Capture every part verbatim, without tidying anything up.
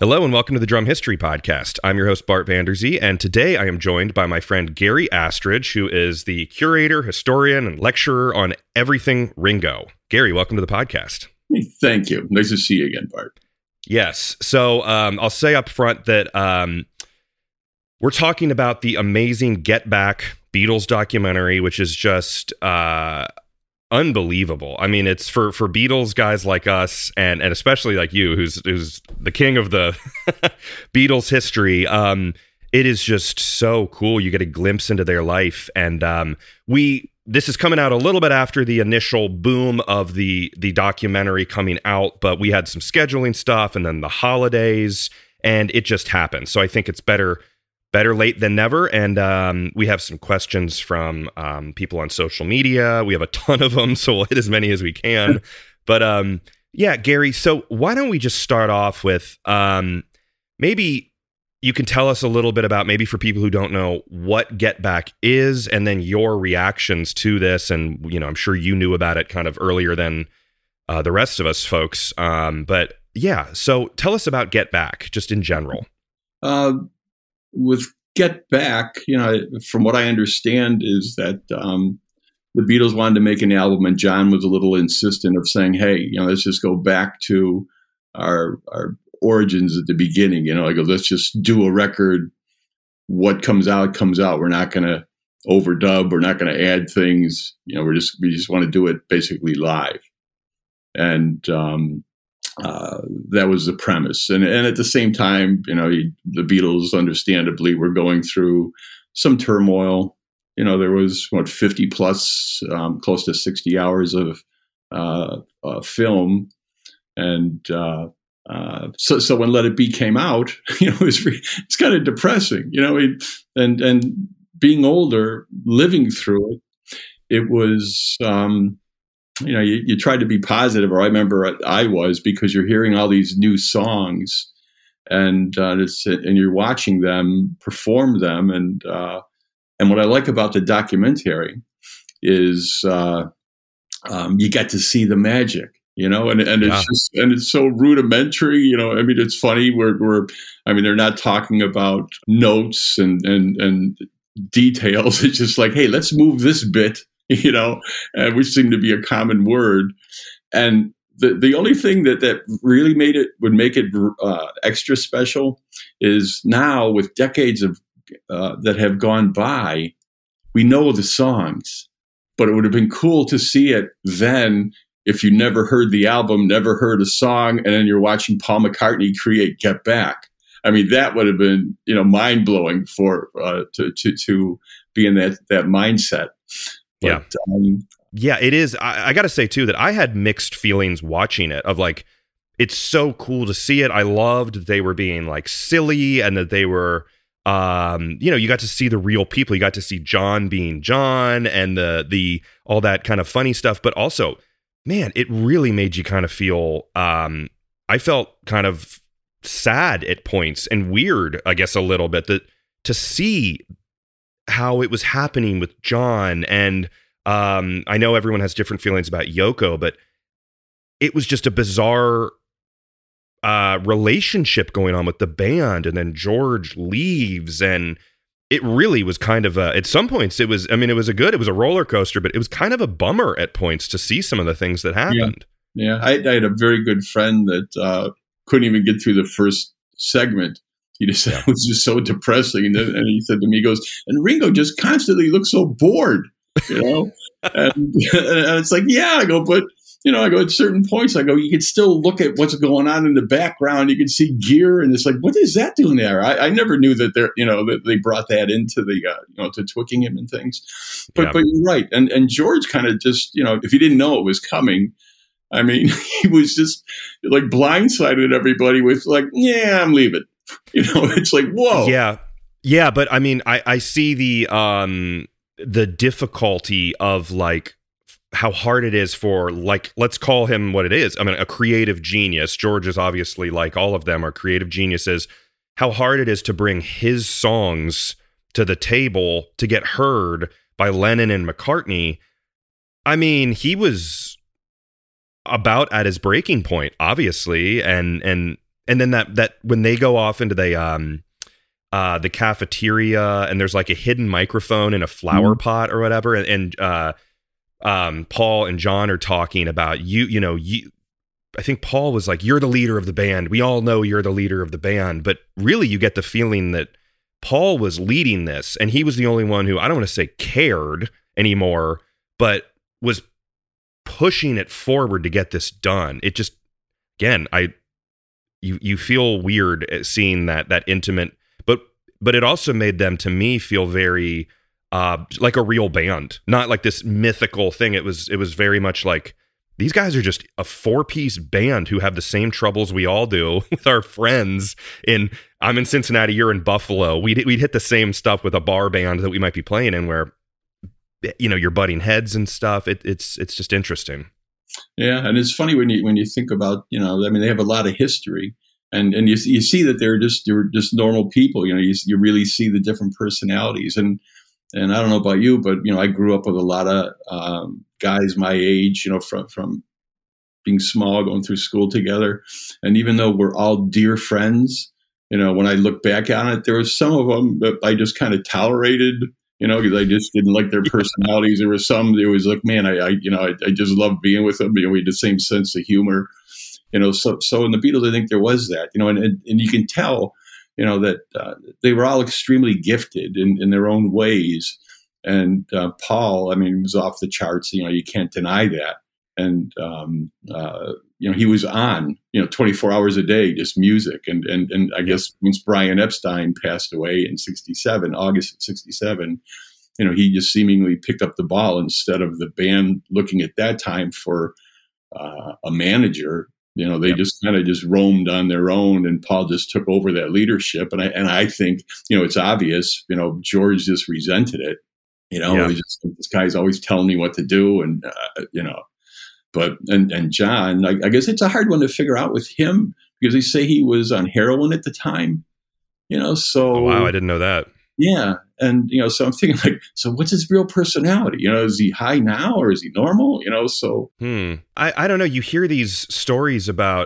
Hello and welcome to the Drum History Podcast. I'm your host, Bart Vanderzee, and today I am joined by my friend Gary Astridge, who is the curator, historian, and lecturer on everything Ringo. Gary, welcome to the podcast. Thank you. Nice to see you again, Bart. Yes. So um, I'll say up front that um, we're talking about the amazing Get Back Beatles documentary, which is just uh, unbelievable. I mean, it's for, for Beatles guys like us, and, and especially like you, who's who's the king of the Beatles history. Um, it is just so cool. You get a glimpse into their life, and um, we. This is coming out a little bit after the initial boom of the the documentary coming out, but we had some scheduling stuff, and then the holidays, and it just happened. So I think it's better. Better late than never, and um, we have some questions from um, people on social media. We have a ton of them, so we'll hit as many as we can. But um, yeah, Gary, so why don't we just start off with um, maybe you can tell us a little bit about, maybe for people who don't know, what Get Back is, and then your reactions to this. And, you know, I'm sure you knew about it kind of earlier than uh, the rest of us folks. Um, but yeah, so tell us about Get Back, just in general. Uh With Get Back, you know, from what I understand is that um, the Beatles wanted to make an album, and John was a little insistent of saying, hey, you know, let's just go back to our our origins at the beginning. You know, like, let's just do a record. What comes out, comes out. We're not going to overdub. We're not going to add things. You know, we're just, we just want to do it basically live. And, um, Uh, that was the premise. And, and at the same time, you know, the Beatles understandably were going through some turmoil. You know, there was, what, fifty plus, um, close to sixty hours of uh, uh, film. And uh, uh, so, so when Let It Be came out, you know, it was re- it's kind of depressing, you know, it, and, and being older, living through it, it was, um, you know, you, you tried to be positive, or I remember I was, because you're hearing all these new songs, and uh, it's, and you're watching them perform them, and uh, and what I like about the documentary is uh, um, you get to see the magic, you know, and and it's yeah. just and it's so rudimentary, you know. I mean, it's funny. We're we're I mean, they're not talking about notes and and and details. It's just like, hey, let's move this bit. You know, uh, which seemed to be a common word. And the, the only thing that, that really made it, would make it uh, extra special is now, with decades of uh, that have gone by, we know the songs, but it would have been cool to see it then if you never heard the album, never heard a song, and then you're watching Paul McCartney create Get Back. I mean, that would have been, you know, mind blowing for uh, to, to, to be in that, that mindset. But, yeah. Um, yeah, it is. I, I got to say, too, that I had mixed feelings watching it, of like, it's so cool to see it. I loved that they were being like silly, and that they were, um, you know, you got to see the real people. You got to see John being John, and the, the, all that kind of funny stuff. But also, man, it really made you kind of feel, um, I felt kind of sad at points, and weird, I guess, a little bit, that to see how it was happening with John. And um, I know everyone has different feelings about Yoko, but it was just a bizarre uh, relationship going on with the band. And then George leaves, and it really was kind of a, at some points it was, I mean, it was a good, it was a roller coaster, but it was kind of a bummer at points to see some of the things that happened. Yeah. yeah. I, I had a very good friend that uh, couldn't even get through the first segment. He just said, yeah. It was just so depressing. And, then, and he said to me, he goes, and Ringo just constantly looks so bored, you know? and, and it's like, yeah, I go, but, you know, I go, at certain points, I go, you can still look at what's going on in the background. You can see gear, and it's like, what is that doing there? I, I never knew that they're, you know, that they brought that into the, uh, you know, to Twickenham and things. But, yeah. but you're right. And, and George kind of just, you know, if he didn't know it was coming, I mean, he was just like blindsided everybody with like, yeah, I'm leaving. You know, it's like, whoa. Yeah. Yeah. But I mean, I, I see the, um, the difficulty of like how hard it is for, like, let's call him what it is. I mean, a creative genius. George is obviously, like all of them are creative geniuses. How hard it is to bring his songs to the table to get heard by Lennon and McCartney. I mean, he was about at his breaking point, obviously. And, and, and then that that when they go off into the um uh the cafeteria, and there's like a hidden microphone in a flower mm-hmm. pot or whatever, and, and uh um Paul and John are talking about you you know you I think Paul was like, you're the leader of the band, we all know you're the leader of the band, but really you get the feeling that Paul was leading this, and he was the only one who, I don't want to say cared anymore, but was pushing it forward to get this done. It just, again, I, you, you feel weird at seeing that, that intimate, but, but it also made them, to me, feel very, uh, like a real band, not like this mythical thing. It was, it was very much like, these guys are just a four-piece band who have the same troubles we all do with our friends. In I'm in Cincinnati, you're in Buffalo. We'd we'd hit the same stuff with a bar band that we might be playing in, where, you know, you're butting heads and stuff. It, it's it's just interesting. Yeah, and it's funny when you when you think about, you know, I mean, they have a lot of history, and and you you see that they're just they're just normal people. You know, you you really see the different personalities. And And I don't know about you, but, you know, I grew up with a lot of um, guys my age, you know, from, from being small, going through school together. And even though we're all dear friends, you know, when I look back on it, there was some of them that I just kind of tolerated, you know, because I just didn't like their personalities. There were some that was like, man, I, I you know, I, I just loved being with them. You know, we had the same sense of humor, you know, so, so in the Beatles, I think there was that, you know, and, and, and you can tell, you know, that uh, they were all extremely gifted in, in their own ways. And uh, Paul, I mean, was off the charts. You know, you can't deny that. And, um, uh, you know, he was on, you know, twenty-four hours a day, just music. And, and, and I guess once Brian Epstein passed away in sixty-seven, August of sixty-seven, you know, he just seemingly picked up the ball instead of the band looking at that time for uh, a manager. You know, they yep. just kind of just roamed on their own, and Paul just took over that leadership. And I and I think, you know, it's obvious, you know, George just resented it. You know, yeah. he just, this guy's always telling me what to do. And, uh, you know, but and, and John, I, I guess it's a hard one to figure out with him, because they say he was on heroin at the time, you know, so. Oh, wow. I didn't know that. Yeah. And, you know, so I'm thinking like, so what's his real personality? You know, is he high now or is he normal? You know, so. Hmm. I, I don't know. You hear these stories about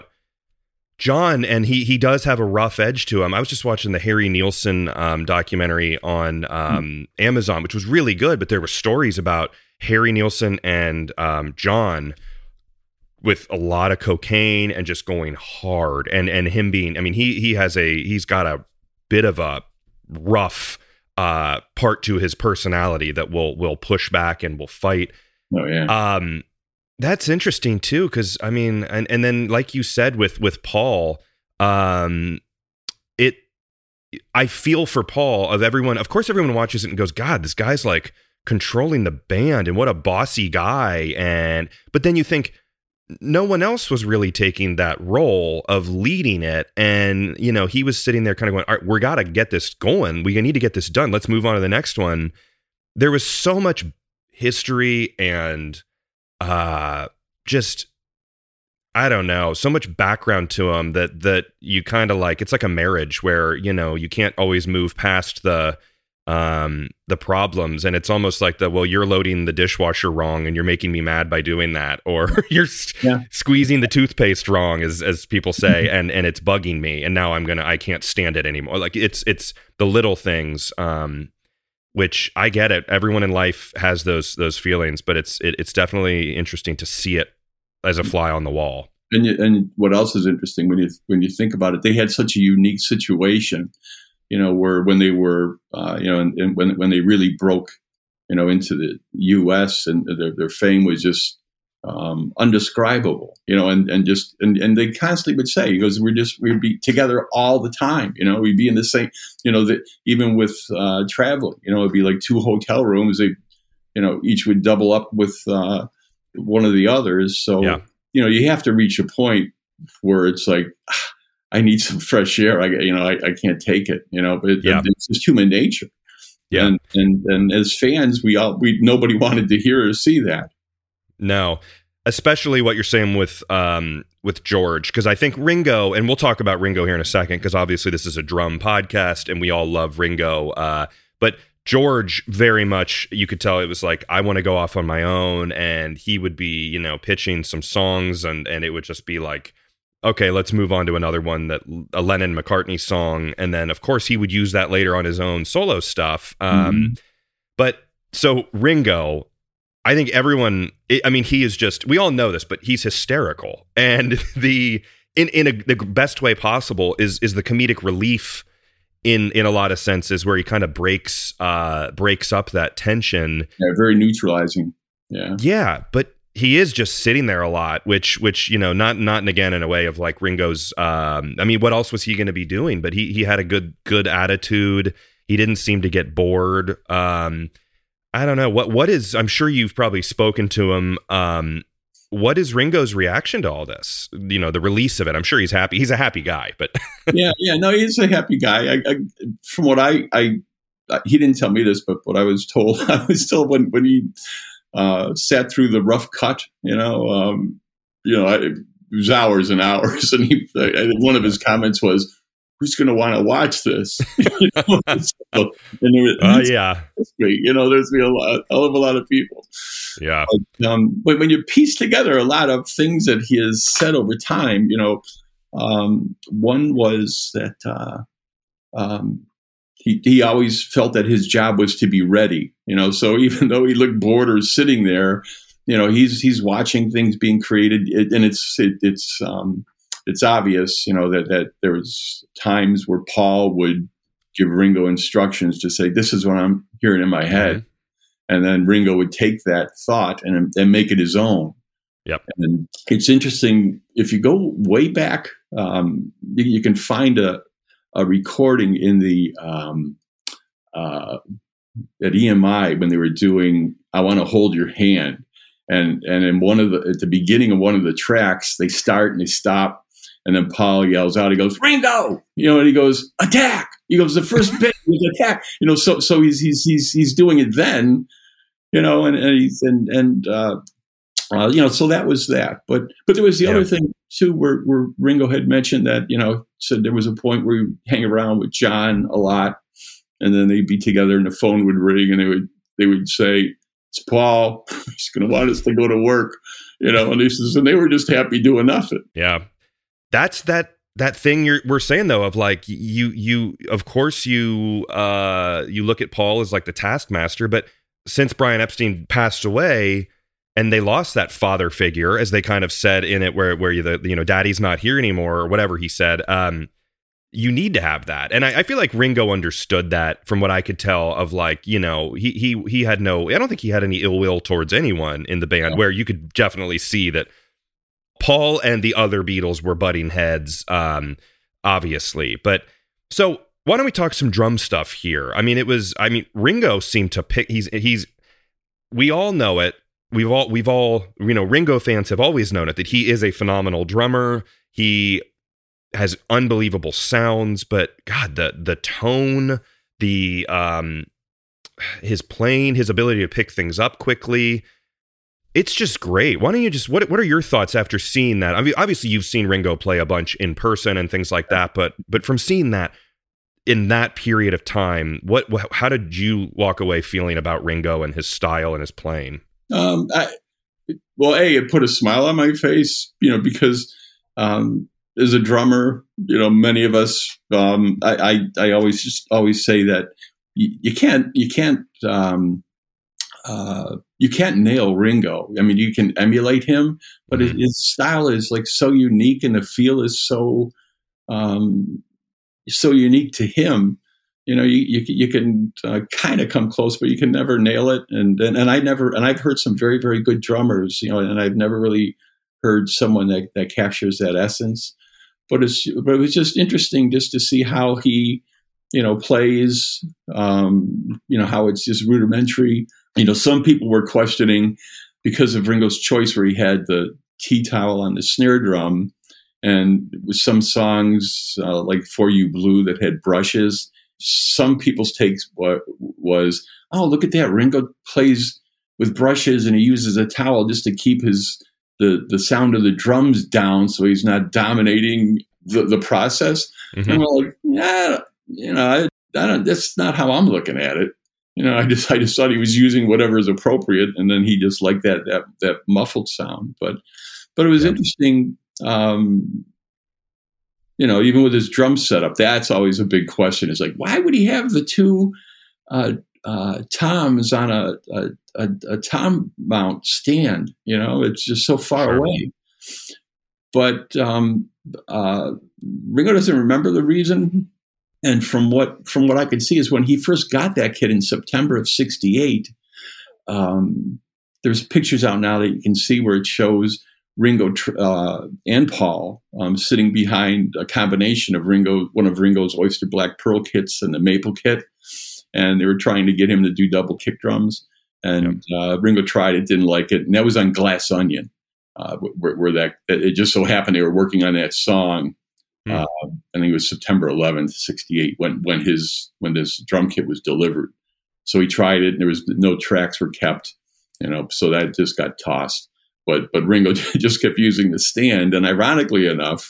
John, and he he does have a rough edge to him. I was just watching the Harry Nilsson um, documentary on um, hmm. Amazon, which was really good, but there were stories about Harry Nilsson and um, John with a lot of cocaine and just going hard, and and him being, I mean, he he has a, he's got a bit of a rough uh part to his personality that will will push back and will fight. Oh yeah. Um that's interesting too, because I mean, and and then like you said with with Paul, um it I feel for Paul, of everyone, of course everyone watches it and goes, God, this guy's like controlling the band and what a bossy guy. And but then you think, no one else was really taking that role of leading it. And, you know, he was sitting there kind of going, all right, we got to get this going. We need to get this done. Let's move on to the next one. There was so much history and uh, just, I don't know, so much background to him that, that you kind of like, it's like a marriage where, you know, you can't always move past the, um, the problems. And it's almost like the, well, you're loading the dishwasher wrong and you're making me mad by doing that. Or you're yeah. squeezing the toothpaste wrong, as, as people say, and, and it's bugging me. And now I'm going to, I can't stand it anymore. Like it's, it's the little things, um, which I get it. Everyone in life has those, those feelings, but it's, it, it's definitely interesting to see it as a fly on the wall. And you, and what else is interesting when you, when you think about it, they had such a unique situation, you know, where when they were, uh, you know, and, and when when they really broke, you know, into the U S and their, their fame was just um, undescribable, you know, and, and just, and, and they constantly would say, he goes, we're just, we'd be together all the time, you know, we'd be in the same, you know, that even with uh, traveling, you know, it'd be like two hotel rooms, they, you know, each would double up with uh, one of the others. So, yeah. you know, you have to reach a point where it's like, I need some fresh air. I, you know, I, I can't take it, you know, but it, yeah. it's just human nature. Yeah. And, and, and as fans, we all, we, nobody wanted to hear or see that. No, especially what you're saying with, um, with George. Cause I think Ringo, and we'll talk about Ringo here in a second, cause obviously this is a drum podcast and we all love Ringo. Uh, but George, very much, you could tell it was like, I want to go off on my own, and he would be, you know, pitching some songs, and, and it would just be like, okay, let's move on to another one, that a Lennon McCartney song. And then, of course, he would use that later on his own solo stuff. Um, Mm-hmm. But so Ringo, I think everyone, I mean, he is just, we all know this, but he's hysterical. And the, in, in a, the best way possible is, is the comedic relief in, in a lot of senses, where he kind of breaks, uh, breaks up that tension. Yeah, very neutralizing. Yeah. Yeah. But he is just sitting there a lot, which, which, you know, not, not, and again, in a way of like Ringo's, um, I mean, what else was he going to be doing? But he, he had a good, good attitude. He didn't seem to get bored. Um, I don't know what, what is, I'm sure you've probably spoken to him. Um, what is Ringo's reaction to all this? You know, the release of it. I'm sure he's happy. He's a happy guy, but yeah, yeah, no, he's a happy guy. I, I, from what I, I, he didn't tell me this, but what I was told, I was told when, when he, uh, sat through the rough cut, you know, um, you know, I, it was hours and hours. And he, I, one of his comments was, who's going to want to watch this? You know? So, and there was, uh, yeah, you know, there's be a lot, a hell of a lot of people. Yeah. But, um, but when you piece together a lot of things that he has said over time, you know, um, one was that uh, um, he he always felt that his job was to be ready. You know, so even though he looked bored or sitting there, you know, he's he's watching things being created, and it's it, it's um, it's obvious, you know, that that there was times where Paul would give Ringo instructions to say, "This is what I'm hearing in my head." Mm-hmm. And then Ringo would take that thought and, and make it his own. Yep. And it's interesting, if you go way back, um, you, you can find a, a recording in the um, uh, at E M I when they were doing "I Want to Hold Your Hand," and and in one of the at the beginning of one of the tracks, they start and they stop, and then Paul yells out, he goes, "Ringo!" You know, and he goes, "Attack!" He goes, "The first bit was attack." You know, so so he's he's he's he's doing it then. You know, and and he's, and, and uh, uh, you know, so that was that. But but there was the yeah. other thing too, where where Ringo had mentioned that, you know, said there was a point where he'd hang around with John a lot, and then they'd be together, and the phone would ring, and they would they would say, "It's Paul. He's going to want us to go to work," you know, and this is, and they were just happy doing nothing. Yeah, that's that. That thing you're we're saying though, of like you you of course you uh you look at Paul as like the taskmaster, but since Brian Epstein passed away and they lost that father figure, as they kind of said in it, where where you the you know daddy's not here anymore or whatever he said, um you need to have that. And I, I feel like Ringo understood that, from what I could tell, of like, you know, he he he had no, I don't think he had any ill will towards anyone in the band, yeah. where you could definitely see that Paul and the other Beatles were butting heads, um, obviously. But so why don't we talk some drum stuff here? I mean, it was, I mean, Ringo seemed to pick, he's, he's, we all know it. We've all, we've all, you know, Ringo fans have always known it, that he is a phenomenal drummer. He has unbelievable sounds, but God, the, the tone, the, um, his playing, his ability to pick things up quickly, it's just great. Why don't you just, what what are your thoughts after seeing that? I mean, obviously you've seen Ringo play a bunch in person and things like that, but but from seeing that in that period of time, what how did you walk away feeling about Ringo and his style and his playing? Um, I, well, A, it put a smile on my face, you know, because um, as a drummer, you know, many of us, um, I, I I always just always say that you, you can't you can't um, uh, you can't nail Ringo. I mean, you can emulate him, but mm-hmm. his style is like so unique, and the feel is so um, so unique to him. You know, you you, you can uh, kind of come close, but you can never nail it. And, and and I never, and I've heard some very very good drummers, you know, and I've never really heard someone that, that captures that essence. But it's but it was just interesting just to see how he, you know, plays. Um, you know, how it's just rudimentary. You know, some people were questioning, because of Ringo's choice where he had the tea towel on the snare drum, and with some songs uh, like For You Blue that had brushes. Some people's takes was, oh, look at that. Ringo plays with brushes and he uses a towel just to keep his the, the sound of the drums down so he's not dominating the, the process. Mm-hmm. And we're like, yeah, you know, I, I don't, that's not how I'm looking at it. You know, I just I just thought he was using whatever is appropriate, and then he just liked that that that muffled sound. But but it was yeah. interesting. Um, you know, even with his drum setup, that's always a big question. Is like, why would he have the two uh, uh, toms on a, a, a, a tom mount stand? You know, it's just so far Sure. away. But um, uh, Ringo doesn't remember the reason. And from what from what I can see is when he first got that kit in September of sixty-eight, um, there's pictures out now that you can see where it shows Ringo uh, and Paul um, sitting behind a combination of Ringo, one of Ringo's Oyster Black Pearl kits and the Maple kit. And they were trying to get him to do double kick drums. And yep. uh, Ringo tried it, didn't like it. And that was on Glass Onion, uh, where, where that it just so happened they were working on that song. Hmm. Uh, I think it was September eleventh, sixty-eight, when when his when this drum kit was delivered. So he tried it, and there was no tracks were kept, you know. So that just got tossed. But but Ringo just kept using the stand, and ironically enough,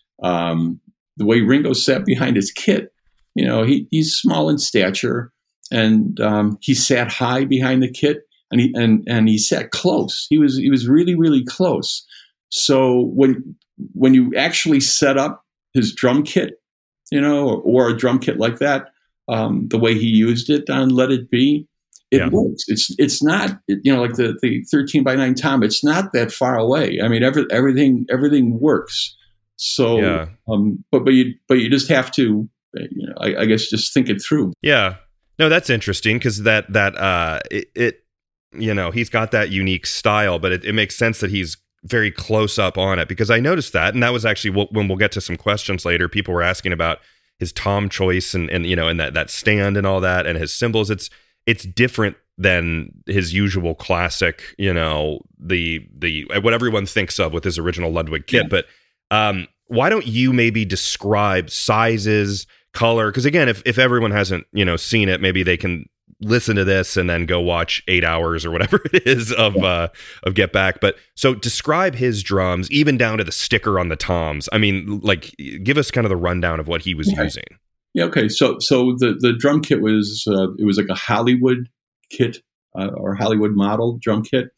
um, the way Ringo sat behind his kit, you know, he he's small in stature, and um, he sat high behind the kit, and he and and he sat close. He was he was really really close. So when when you actually set up his drum kit, you know, or, or a drum kit like that, um, the way he used it on Let It Be, it yeah. works. It's it's not, you know, like the, the thirteen by nine tom. It's not that far away. I mean, every, everything everything works. So, yeah. um, but but you but you just have to, you know, I, I guess just think it through. Yeah. No, that's interesting because that that uh, it, it, you know, he's got that unique style, but it, it makes sense that he's very close up on it, because I noticed that, and that was actually what, when we'll get to some questions later, people were asking about his tom choice and and you know and that that stand and all that and his cymbals. It's it's different than his usual classic, you know, the the what everyone thinks of with his original Ludwig kit. Yeah. But um, why don't you maybe describe sizes, color? Because again, if if everyone hasn't you know seen it, maybe they can listen to this and then go watch eight hours or whatever it is of uh, of Get Back. But so describe his drums, even down to the sticker on the toms. I mean, like, give us kind of the rundown of what he was okay. using. Yeah. Okay. So so the, the drum kit was uh, it was like a Hollywood kit uh, or Hollywood model drum kit.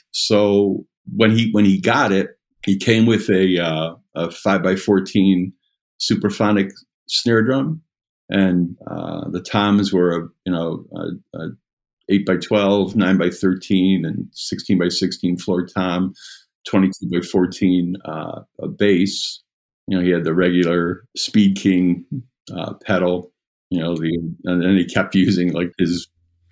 So when he when he got it, he came with a uh, a five by fourteen Superphonic snare drum. And uh, the toms were, you know, uh, uh, eight by twelve, nine by thirteen, and sixteen by sixteen floor tom, twenty-two by fourteen uh, a bass. You know, he had the regular Speed King uh, pedal. You know, the and then he kept using like his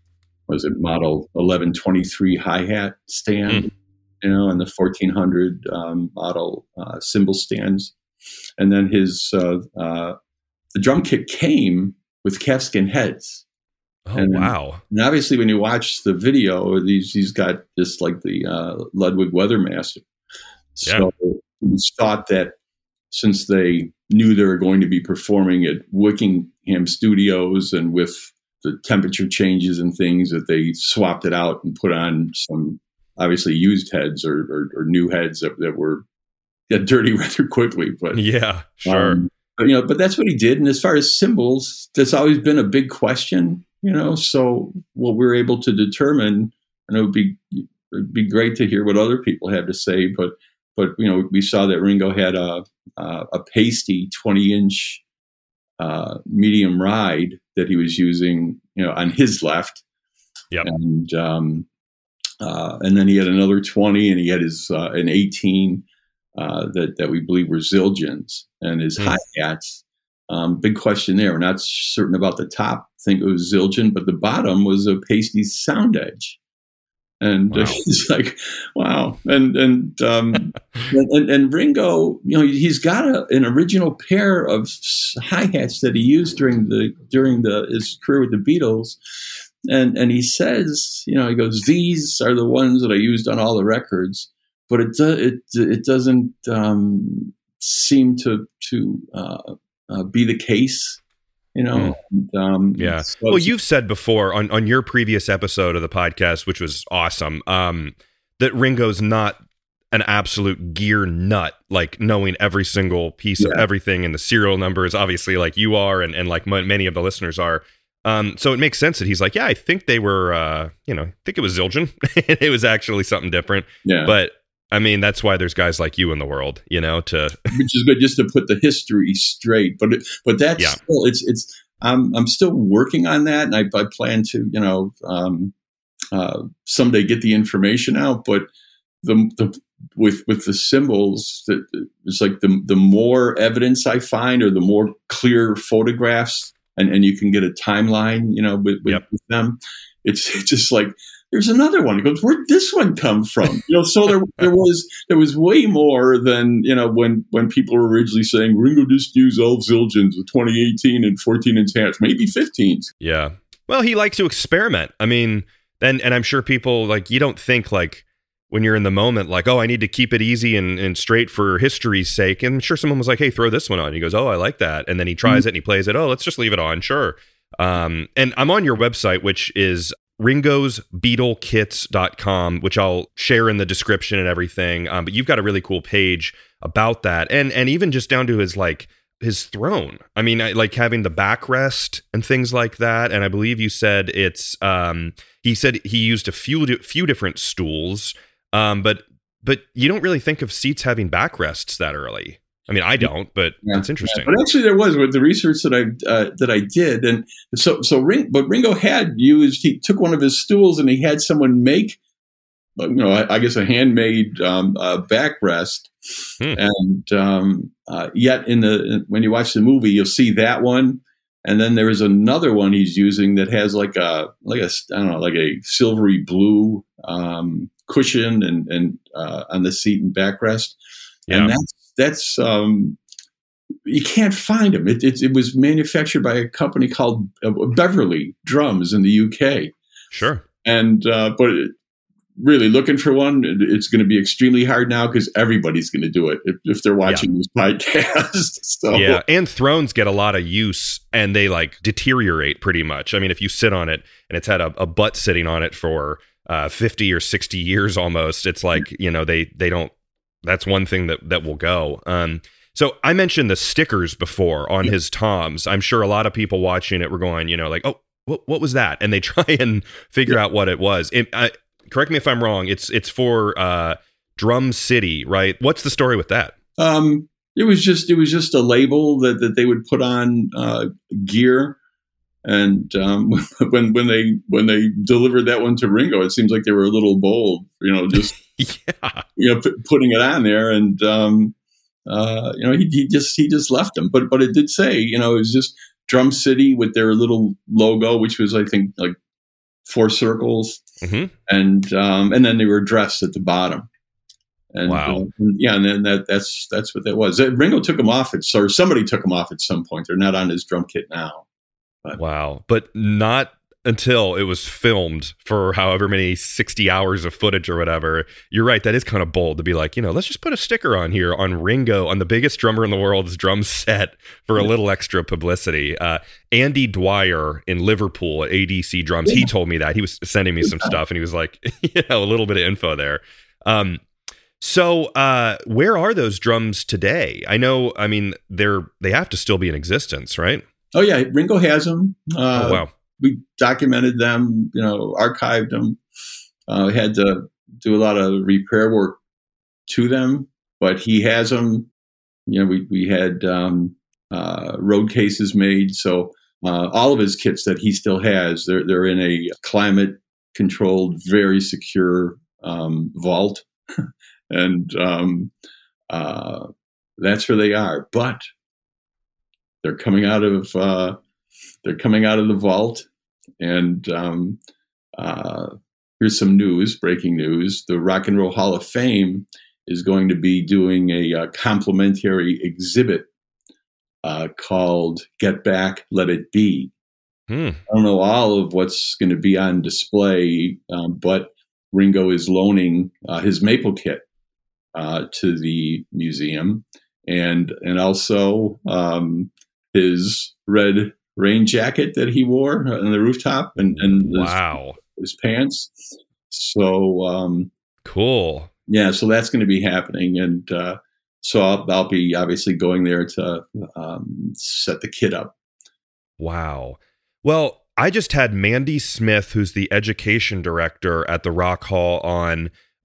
was it model eleven twenty-three hi hat stand. Mm. You know, and the fourteen hundred um, model uh, cymbal stands, and then his. Uh, uh, The drum kit came with calfskin heads. Oh, and, wow. And obviously when you watch the video, these, he's got just like the uh, Ludwig Weathermaster. So yeah. It was thought that since they knew they were going to be performing at Wickingham Studios and with the temperature changes and things, that they swapped it out and put on some obviously used heads or, or, or new heads that, that were get dirty rather quickly. But yeah, sure. Um, But, you know, but that's what he did. And as far as cymbals, that's always been a big question, you know. So what we're able to determine, and it would be it'd be great to hear what other people have to say. But but you know, we saw that Ringo had a a, a pasty twenty inch uh, medium ride that he was using, you know, on his left. Yep. And um, uh, and then he had another twenty, and he had his uh, an eighteen. Uh, that, that we believe were Zildjians, and his mm. hi-hats. Um, big question there. We're not certain about the top. I think it was Zildjian, but the bottom was a pasty Sound Edge. And wow. uh, he's like, wow. And and, um, and and Ringo, you know, he's got a, an original pair of hi-hats that he used during the during the his career with the Beatles. And and he says, you know, he goes, these are the ones that I used on all the records. But it do, it it doesn't um, seem to to uh, uh, be the case, you know. Mm. And, um, yeah. So, well, you've said before on, on your previous episode of the podcast, which was awesome, um, that Ringo's not an absolute gear nut, like knowing every single piece yeah. of everything and the serial numbers, obviously, like you are, and and like m- many of the listeners are. Um, so it makes sense that he's like, yeah, I think they were, uh, you know, I think it was Zildjian. It was actually something different. Yeah. But I mean, that's why there's guys like you in the world, you know, to which is good just to put the history straight. But it, but that's yeah. still, it's it's I'm I'm still working on that, and I, I plan to you know um, uh, someday get the information out. But the the with with the symbols, that it's like the the more evidence I find, or the more clear photographs, and, and you can get a timeline, you know, with, with, yep. with them. It's, it's just like, there's another one. It goes, where'd this one come from? You know, so there there was there was way more than, you know, when when people were originally saying Ringo just used all Zildjians with twenty eighteen and fourteen inch amps, maybe fifteens. Yeah. Well, he likes to experiment. I mean, then and I'm sure people like, you don't think like when you're in the moment, like, oh, I need to keep it easy and, and straight for history's sake. And I'm sure someone was like, hey, throw this one on. He goes, oh, I like that. And then he tries mm-hmm. it and he plays it. Oh, let's just leave it on. Sure. Um, and I'm on your website, which is ringos beatle kits dot com, which I'll share in the description and everything. Um, but you've got a really cool page about that. And, and even just down to his, like, his throne. I mean, I, like having the backrest and things like that. And I believe you said it's, um, he said he used a few, few different stools. Um, but but you don't really think of seats having backrests that early. I mean, I don't, but yeah, it's interesting. Yeah. But actually, there was with the research that I uh, that I did, and so so Ring, but Ringo had used. He took one of his stools and he had someone make, you know, I, I guess a handmade um, uh, backrest. Hmm. And um, uh, yet, in the when you watch the movie, you'll see that one. And then there is another one he's using that has like a like a I don't know like a silvery blue um, cushion and and uh, on the seat and backrest, yeah. and that's that's um, you can't find them. It, it it was manufactured by a company called uh, Beverly Drums in the U K. Sure, and uh, but. It, Really looking for one, it's going to be extremely hard now because everybody's going to do it if, if they're watching yeah. this podcast. So. Yeah, and thrones get a lot of use and they like deteriorate pretty much. I mean, if you sit on it and it's had a, a butt sitting on it for uh, fifty or sixty years almost, it's like, you know, they they don't, that's one thing that, that will go. Um, so I mentioned the stickers before on yeah. his toms. I'm sure a lot of people watching it were going, you know, like, oh, what, what was that? And they try and figure yeah. out what it was. It, I, Correct me if I'm wrong. It's it's for uh, Drum City, right? What's the story with that? Um, it was just it was just a label that, that they would put on uh, gear, and um, when when they when they delivered that one to Ringo, it seems like they were a little bold, you know, just yeah, you know, p- putting it on there, and um, uh, you know, he, he just he just left them. But but it did say, you know, it was just Drum City with their little logo, which was I think like four circles. Mm-hmm. And um, and then they were dressed at the bottom. And, wow. Uh, and yeah, and then that, that's that's what that was. Ringo took them off, at, or somebody took them off at some point. They're not on his drum kit now. But. Wow. But not until it was filmed for however many sixty hours of footage or whatever. You're right. That is kind of bold to be like, you know, let's just put a sticker on here on Ringo, on the biggest drummer in the world's drum set for a little extra publicity. Uh, Andy Dwyer in Liverpool at A D C Drums, he told me that. He was sending me some stuff and he was like, you know, a little bit of info there. Um, so uh, where are those drums today? I know, I mean, they're, they have to still be in existence, right? Oh yeah. Ringo has them. Uh, oh, wow. We documented them, you know, archived them. Uh, we had to do a lot of repair work to them, but he has them. You know, we we had um, uh, road cases made, so uh, all of his kits that he still has, they're they're in a climate controlled, very secure um, vault, and um, uh, that's where they are. But they're coming out of uh, they're coming out of the vault. And um, uh, here's some news, breaking news. The Rock and Roll Hall of Fame is going to be doing a, a complimentary exhibit uh, called Get Back, Let It Be. Hmm. I don't know all of what's going to be on display, um, but Ringo is loaning uh, his Maple kit uh, to the museum, and and also um, his red rain jacket that he wore on the rooftop, and, and wow, his, his pants. So um, cool. Yeah, so that's going to be happening, and uh, so I'll, I'll be obviously going there to um, set the kit up. Wow. Well, I just had Mandy Smith, who's the education director at the Rock Hall, on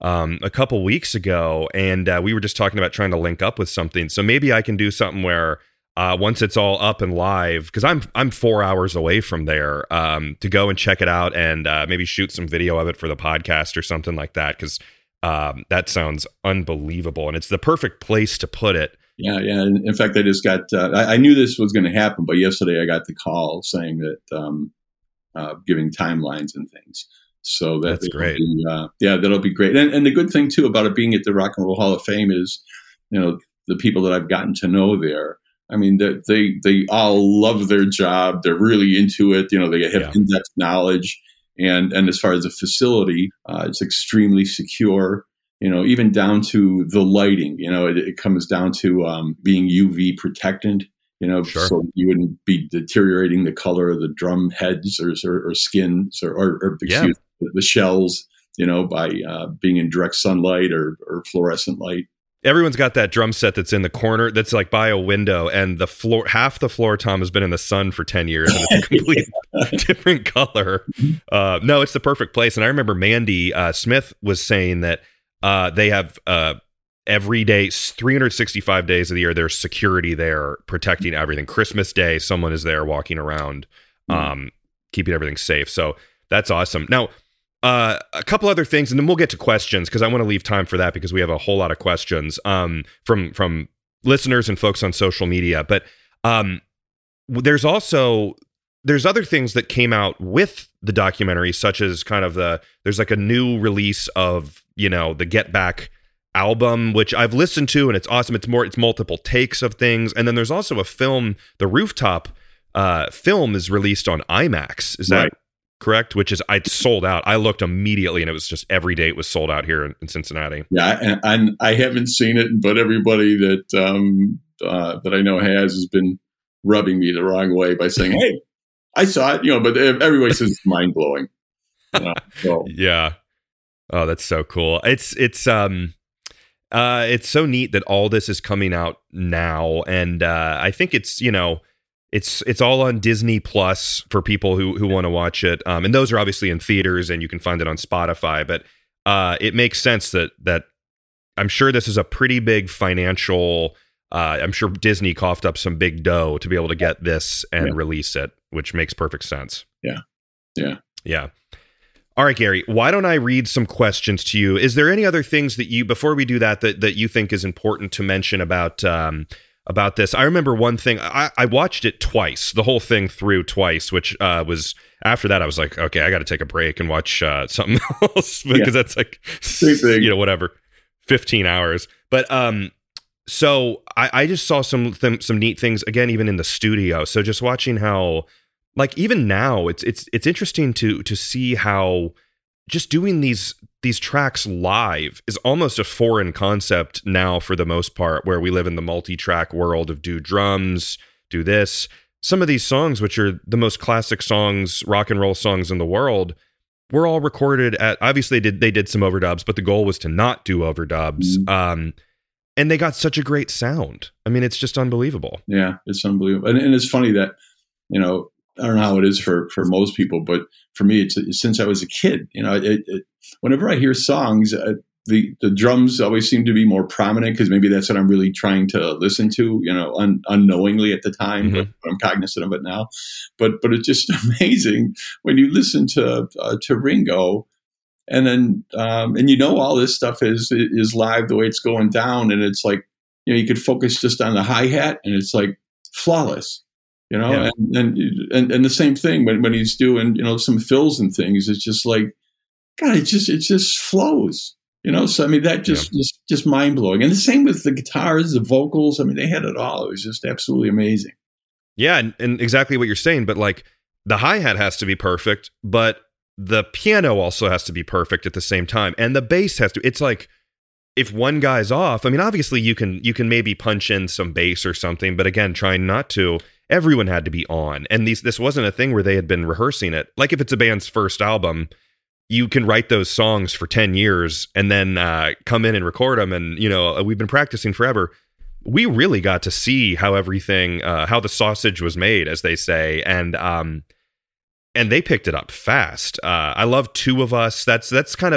um, a couple weeks ago, and uh, we were just talking about trying to link up with something. So maybe I can do something where uh, once it's all up and live, because I'm I'm four hours away from there, um, to go and check it out and uh, maybe shoot some video of it for the podcast or something like that, because um, that sounds unbelievable, and it's the perfect place to put it. Yeah, yeah. In fact, I just got, uh, I, I knew this was going to happen, but yesterday I got the call saying that, um, uh, giving timelines and things. So that that's great. Be, uh, yeah, that'll be great. And, and the good thing too about it being at the Rock and Roll Hall of Fame is, you know, the people that I've gotten to know there, I mean, they, they, they all love their job. They're really into it. You know, they have yeah. in-depth knowledge. And, and as far as the facility, uh, it's extremely secure. You know, even down to the lighting, you know, it, it comes down to um, being U V protectant, you know, sure. so you wouldn't be deteriorating the color of the drum heads or, or, or skins or, or, or excuse yeah. the shells, you know, by uh, being in direct sunlight or, or fluorescent light. Everyone's got that drum set that's in the corner that's like by a window, and the floor, half the floor, Tom, has been in the sun for ten years, and it's a complete different color. Uh, no, it's the perfect place. And I remember Mandy uh, Smith was saying that Uh, they have uh, every day, three hundred sixty-five days of the year, there's security there protecting everything. Christmas Day, someone is there walking around, um, mm. keeping everything safe. So that's awesome. Now, uh, a couple other things, and then we'll get to questions, because I want to leave time for that, because we have a whole lot of questions um, from from listeners and folks on social media. But um, there's also there's other things that came out with the documentary, such as kind of the there's like a new release of, you know, the Get Back album, which I've listened to, and it's awesome. It's more, it's multiple takes of things. And then there's also a film, the Rooftop uh, film is released on IMAX. Is that right. correct? Which is, I sold out. I looked immediately, and it was just every day it was sold out here in, in Cincinnati. Yeah. And, and I haven't seen it, but everybody that, um, uh, that I know has, has been rubbing me the wrong way by saying, hey, I saw it, you know, but everybody says it's mind blowing. Uh, so. Yeah. Oh, that's so cool. It's, it's, um, uh, it's so neat that all this is coming out now. And, uh, I think it's, you know, it's, it's all on Disney Plus for people who, who want to watch it. Um, and those are obviously in theaters, and you can find it on Spotify, but, uh, it makes sense that, that I'm sure this is a pretty big financial, uh, I'm sure Disney coughed up some big dough to be able to get this and yeah. release it, which makes perfect sense. Yeah. Yeah. Yeah. All right, Gary, why don't I read some questions to you? Is there any other things that you, before we do that, that, that you think is important to mention about, um, about this? I remember one thing, I, I watched it twice, the whole thing through twice, which, uh, was after that, I was like, okay, I got to take a break and watch, uh, something else, because yeah. that's like, you know, whatever, fifteen hours. But, um, so I, I just saw some, th- some neat things again, even in the studio. So just watching how, like, even now, it's it's it's interesting to to see how just doing these these tracks live is almost a foreign concept now for the most part, where we live in the multi-track world of do drums, do this. Some of these songs, which are the most classic songs, rock and roll songs in the world, were all recorded at, obviously they did, they did some overdubs, but the goal was to not do overdubs. Mm-hmm. Um, and they got such a great sound. I mean, it's just unbelievable. Yeah, it's unbelievable. And, and it's funny that, you know, I don't know how it is for, for most people, but for me, it's, it's since I was a kid. You know, it, it, whenever I hear songs, uh, the the drums always seem to be more prominent, because maybe that's what I'm really trying to listen to. You know, un, unknowingly at the time, mm-hmm. but I'm cognizant of it now. But but it's just amazing when you listen to uh, to Ringo, and then um, and you know all this stuff is is live the way it's going down, and it's like, you know, you could focus just on the hi-hat, and it's like flawless. You know, yeah. and, and and and the same thing when, when he's doing, you know, some fills and things. It's just like, God, it just it just flows. You know, so I mean, that just yeah. just, just mind blowing. And the same with the guitars, the vocals. I mean, they had it all. It was just absolutely amazing. Yeah, and, and exactly what you're saying. But like, the hi-hat has to be perfect, but the piano also has to be perfect at the same time, and the bass has to. It's like, if one guy's off, I mean, obviously you can you can maybe punch in some bass or something, but again, trying not to. Everyone had to be on, and these this wasn't a thing where they had been rehearsing it. Like, if it's a band's first album, you can write those songs for ten years and then uh, come in and record them. And, you know, we've been practicing forever. We really got to see how everything, uh, how the sausage was made, as they say. And, um, and they picked it up fast. Uh, I love Two of Us. That's, that's kind of a,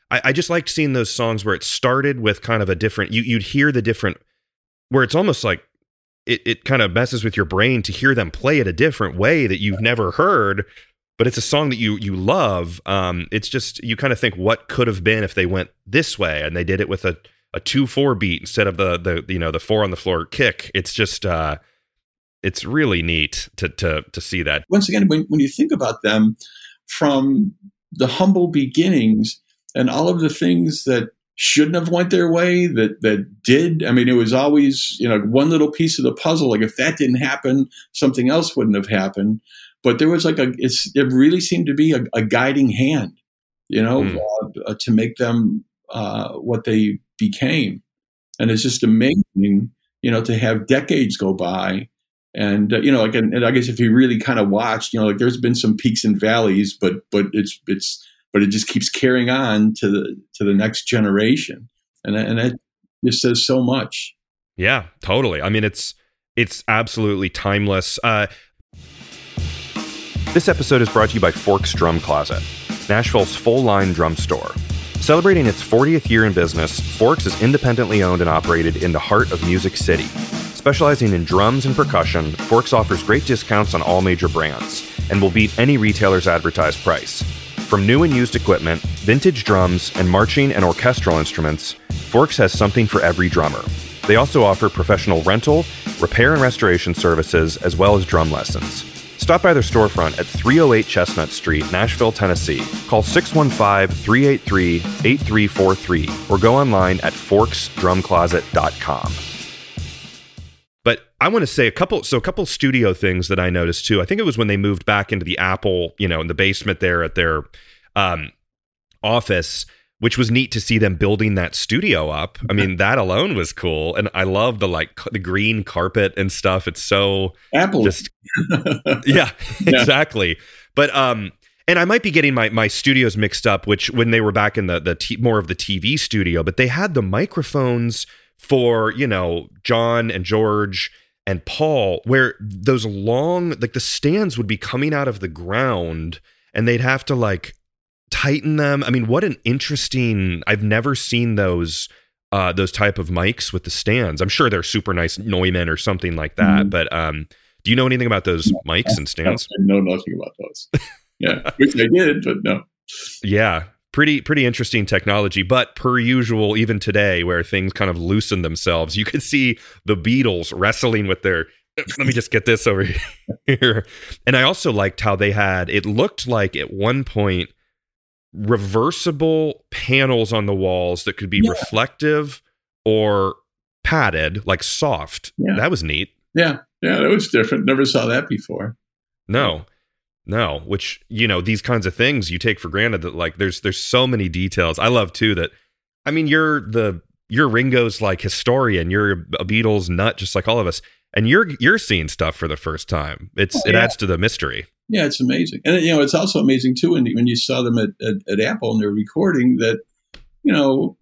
I, I just liked seeing those songs where it started with kind of a different, you, you'd hear the different, where it's almost like it, it kind of messes with your brain to hear them play it a different way that you've never heard, but it's a song that you, you love. Um, it's just, you kind of think what could have been if they went this way and they did it with a, a two, four beat instead of the, the, you know, the four on the floor kick. It's just, uh, it's really neat to, to, to see that. Once again, when, when you think about them from the humble beginnings and all of the things that shouldn't have went their way that, that did, I mean, it was always, you know, one little piece of the puzzle. Like if that didn't happen, something else wouldn't have happened. But there was like a, it's, it really seemed to be a, a guiding hand, you know, mm. uh, to make them uh, what they became. And it's just amazing, you know, to have decades go by. And, uh, you know, like, and, and I guess if you really kind of watched, you know, like there's been some peaks and valleys, but, but it's, it's, but it just keeps carrying on to the, to the next generation. And, and it just says so much. Yeah, totally. I mean, it's, it's absolutely timeless. Uh, this episode is brought to you by Forks Drum Closet, Nashville's full-line drum store. Celebrating its fortieth year in business, Forks is independently owned and operated in the heart of Music City. Specializing in drums and percussion, Forks offers great discounts on all major brands and will beat any retailer's advertised price. From new and used equipment, vintage drums, and marching and orchestral instruments, Forks has something for every drummer. They also offer professional rental, repair and restoration services, as well as drum lessons. Stop by their storefront at three oh eight Chestnut Street, Nashville, Tennessee. Call six one five, three eight three, eight three four three or go online at forks drum closet dot com. But I want to say a couple, so a couple studio things that I noticed too. I think it was when they moved back into the Apple, you know, in the basement there at their um, office, which was neat to see them building that studio up. I mean, that alone was cool. And I love the like the green carpet and stuff. It's so Apple. Just, yeah, yeah, exactly. But, um, and I might be getting my, my studios mixed up, which when they were back in the, the t- more of the T V studio, but they had the microphones for, you know, John and George and Paul, where those long, like the stands would be coming out of the ground and they'd have to like tighten them. I mean, what an interesting, I've never seen those, uh, those type of mics with the stands. I'm sure they're super nice Neumann or something like that. Mm-hmm. But um, do you know anything about those no, mics and stands? I know nothing about those. Yeah, which I did, but no. Yeah. Pretty, pretty interesting technology, but per usual, even today, where things kind of loosen themselves, you could see the Beatles wrestling with their, let me just get this over here. And I also liked how they had, it looked like at one point, reversible panels on the walls that could be yeah. reflective or padded, like soft. Yeah. That was neat. Yeah, yeah, that was different. Never saw that before. No. No, which, you know, these kinds of things you take for granted that like there's there's so many details. I love too that, I mean, you're the you're Ringo's like historian. You're a Beatles nut, just like all of us, and you're you're seeing stuff for the first time. It's oh, yeah. It adds to the mystery. Yeah, it's amazing, and you know, it's also amazing too when when you saw them at, at, at Apple and they're recording that, you know,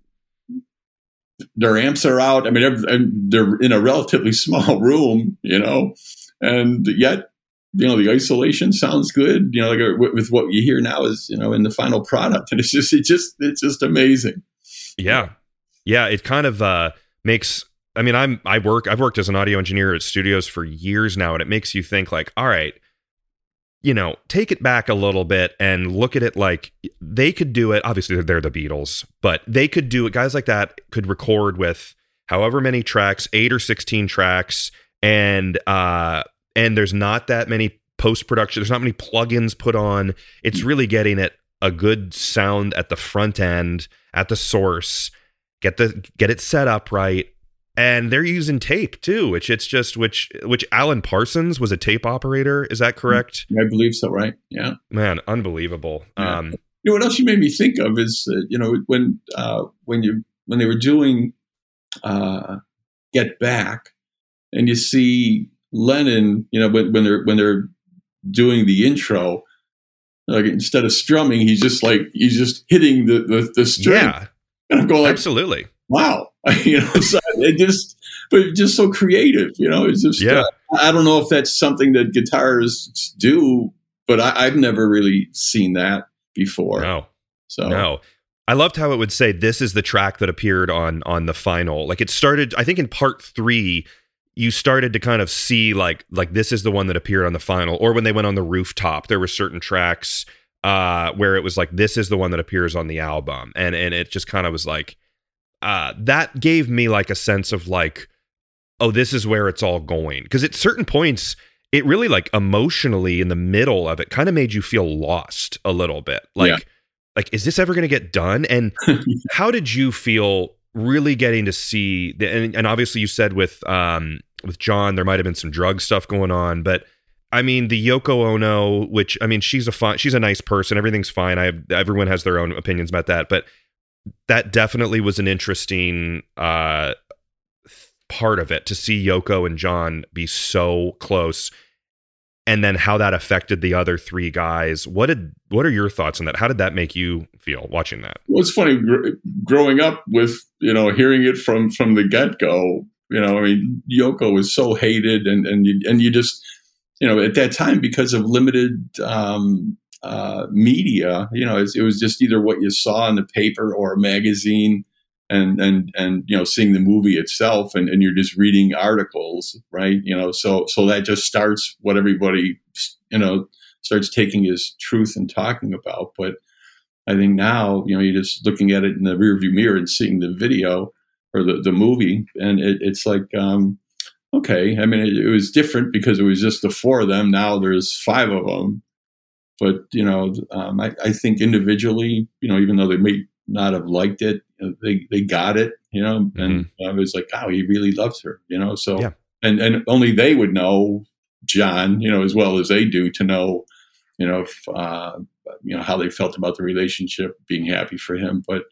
their amps are out. I mean, they're, they're in a relatively small room, you know, and yet, you know, the isolation sounds good, you know, like with what you hear now is, you know, in the final product. And it's just, it just, it's just amazing. Yeah. Yeah. It kind of uh, makes, I mean, I'm, I work, I've worked as an audio engineer at studios for years now. And it makes you think like, all right, you know, take it back a little bit and look at it like they could do it. Obviously they're the Beatles, but they could do it. Guys like that could record with however many tracks, eight or sixteen tracks. And, uh, And there's not that many post-production. There's not many plugins put on. It's really getting it a good sound at the front end, at the source, get the get it set up right. And they're using tape too, which it's just which which Alan Parsons was a tape operator. Is that correct? I believe so. Right? Yeah. Man, unbelievable. Yeah. Um, you know what else you made me think of is uh, you know when uh, when you when they were doing uh, Get Back, and you see Lennon, you know, when, when they're when they're doing the intro, like instead of strumming, he's just like he's just hitting the the, the string. Yeah, and I'm going like, absolutely, wow, you know, so it just, but just so creative, you know. It's just, yeah. Uh, I don't know if that's something that guitarists do, but I, I've never really seen that before. No, so no. I loved how it would say, this is the track that appeared on on the final. Like it started, I think in part three, you started to kind of see like like this is the one that appeared on the final. Or when they went on the rooftop, there were certain tracks uh, where it was like, this is the one that appears on the album. And and it just kind of was like, uh, that gave me like a sense of like, oh, this is where it's all going. Because at certain points, it really like emotionally in the middle of it kind of made you feel lost a little bit. Like, yeah. like, is this ever going to get done? And how did you feel really getting to see the, and, and obviously you said with, um, with John, there might've been some drug stuff going on, but I mean, the Yoko Ono, which, I mean, she's a fine, she's a nice person. Everything's fine. I have, everyone has their own opinions about that, but that definitely was an interesting, uh, part of it to see Yoko and John be so close, and then how that affected the other three guys. What did what are your thoughts on that? How did that make you feel watching that? Well, it's funny gr- growing up with, you know, hearing it from from the get-go. You know, I mean, Yoko was so hated, and and you, and you just, you know, at that time, because of limited um, uh, media, you know, it, it was just either what you saw in the paper or a magazine. And, and, and, you know, seeing the movie itself, and, and you're just reading articles, right? You know, so, so that just starts what everybody, you know, starts taking as truth and talking about. But I think now, you know, you're just looking at it in the rearview mirror and seeing the video or the, the movie. And it, it's like, um, okay. I mean, it, it was different because it was just the four of them. Now there's five of them. But, you know, um, I, I think individually, you know, even though they may not have liked it, they they got it, you know, and mm-hmm. I was like, oh, he really loves her, you know. So, yeah. and and only they would know John, you know, as well as they do, to know, you know, if, uh, you know, how they felt about the relationship, being happy for him. But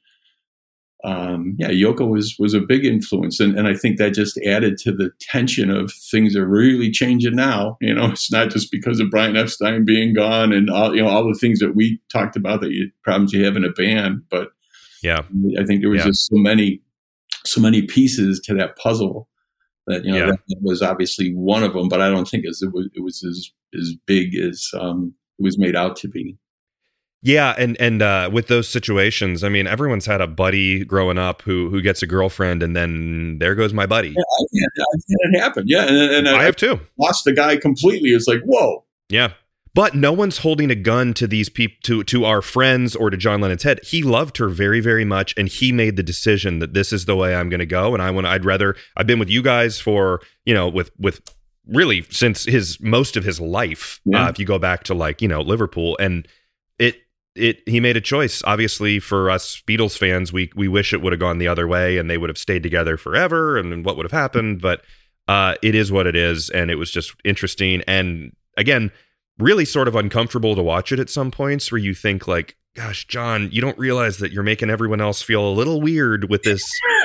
um, yeah, Yoko was was a big influence, and and I think that just added to the tension of things are really changing now. You know, it's not just because of Brian Epstein being gone and all, you know, all the things that we talked about, that you, problems you have in a band, but yeah, I think there was yeah. just so many, so many pieces to that puzzle that, you know, yeah. that, that was obviously one of them, but I don't think as it was, it was as, as big as um, it was made out to be. Yeah. And, and uh, with those situations, I mean, everyone's had a buddy growing up who, who gets a girlfriend, and then there goes my buddy. Yeah, I've had, I've had it happen. Yeah. And, and I, I have too. Lost the guy completely. It's like, whoa. Yeah. But no one's holding a gun to these people, to, to our friends or to John Lennon's head. He loved her very, very much, and he made the decision that this is the way I'm going to go. And I want, I'd rather, I've been with you guys for, you know, with with really since his most of his life. Yeah. Uh, if you go back to like, you know, Liverpool, and it it he made a choice. Obviously, for us Beatles fans, we we wish it would have gone the other way, and they would have stayed together forever, and what would have happened. But uh, it is what it is, and it was just interesting. And again, really sort of uncomfortable to watch it at some points, where you think like, gosh, John, you don't realize that you're making everyone else feel a little weird with this.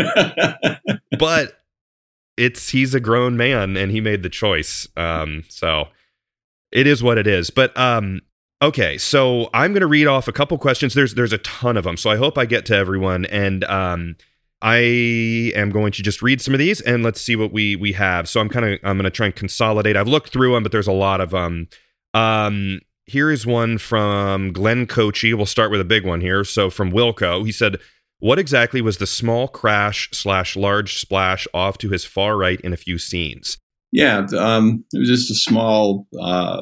But it's, he's a grown man, and he made the choice. Um, so it is what it is. But um, okay, so I'm going to read off a couple questions. There's, there's a ton of them, so I hope I get to everyone. And um, I am going to just read some of these, and let's see what we, we have. So I'm kind of, I'm going to try and consolidate. I've looked through them, but there's a lot of them. Um, here is one from Glenn Coachy. We'll start with a big one here. So from Wilco, he said, what exactly was the small crash slash large splash off to his far right in a few scenes? Yeah, um, it was just a small uh,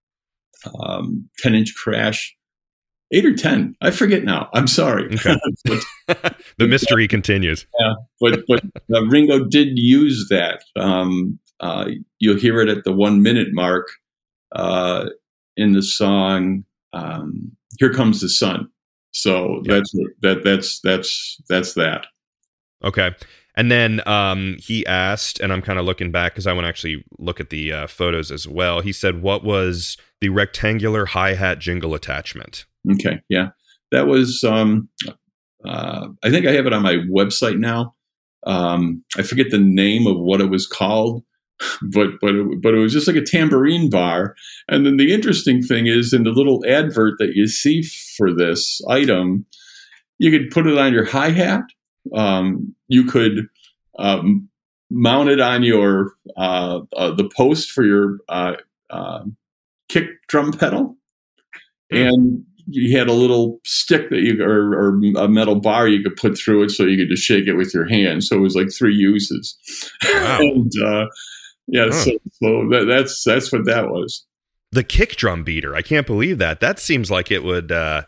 um, ten inch crash, eight or ten. I forget now. I'm sorry. Okay. but, the mystery uh, continues. Yeah, but but uh, Ringo did use that. Um, uh, you'll hear it at the one minute mark. Uh, in the song, um, "Here Comes the Sun," so yeah. that's that. That's that's that's that. Okay, and then um, he asked, and I'm kind of looking back because I want to actually look at the uh, photos as well. He said, "What was the rectangular hi-hat jingle attachment?" Okay, yeah, that was. Um, uh, I think I have it on my website now. Um, I forget the name of what it was called. But but it, but it was just like a tambourine bar. And then the interesting thing is, in the little advert that you see for this item, you could put it on your hi-hat. Um, you could um, mount it on your uh, uh, the post for your uh, uh, kick drum pedal, and you had a little stick that you or, or a metal bar you could put through it, so you could just shake it with your hand. So it was like three uses. Wow. and, uh, yeah, huh. so, so that, that's that's what that was. The kick drum beater. I can't believe that. That seems like it would, uh,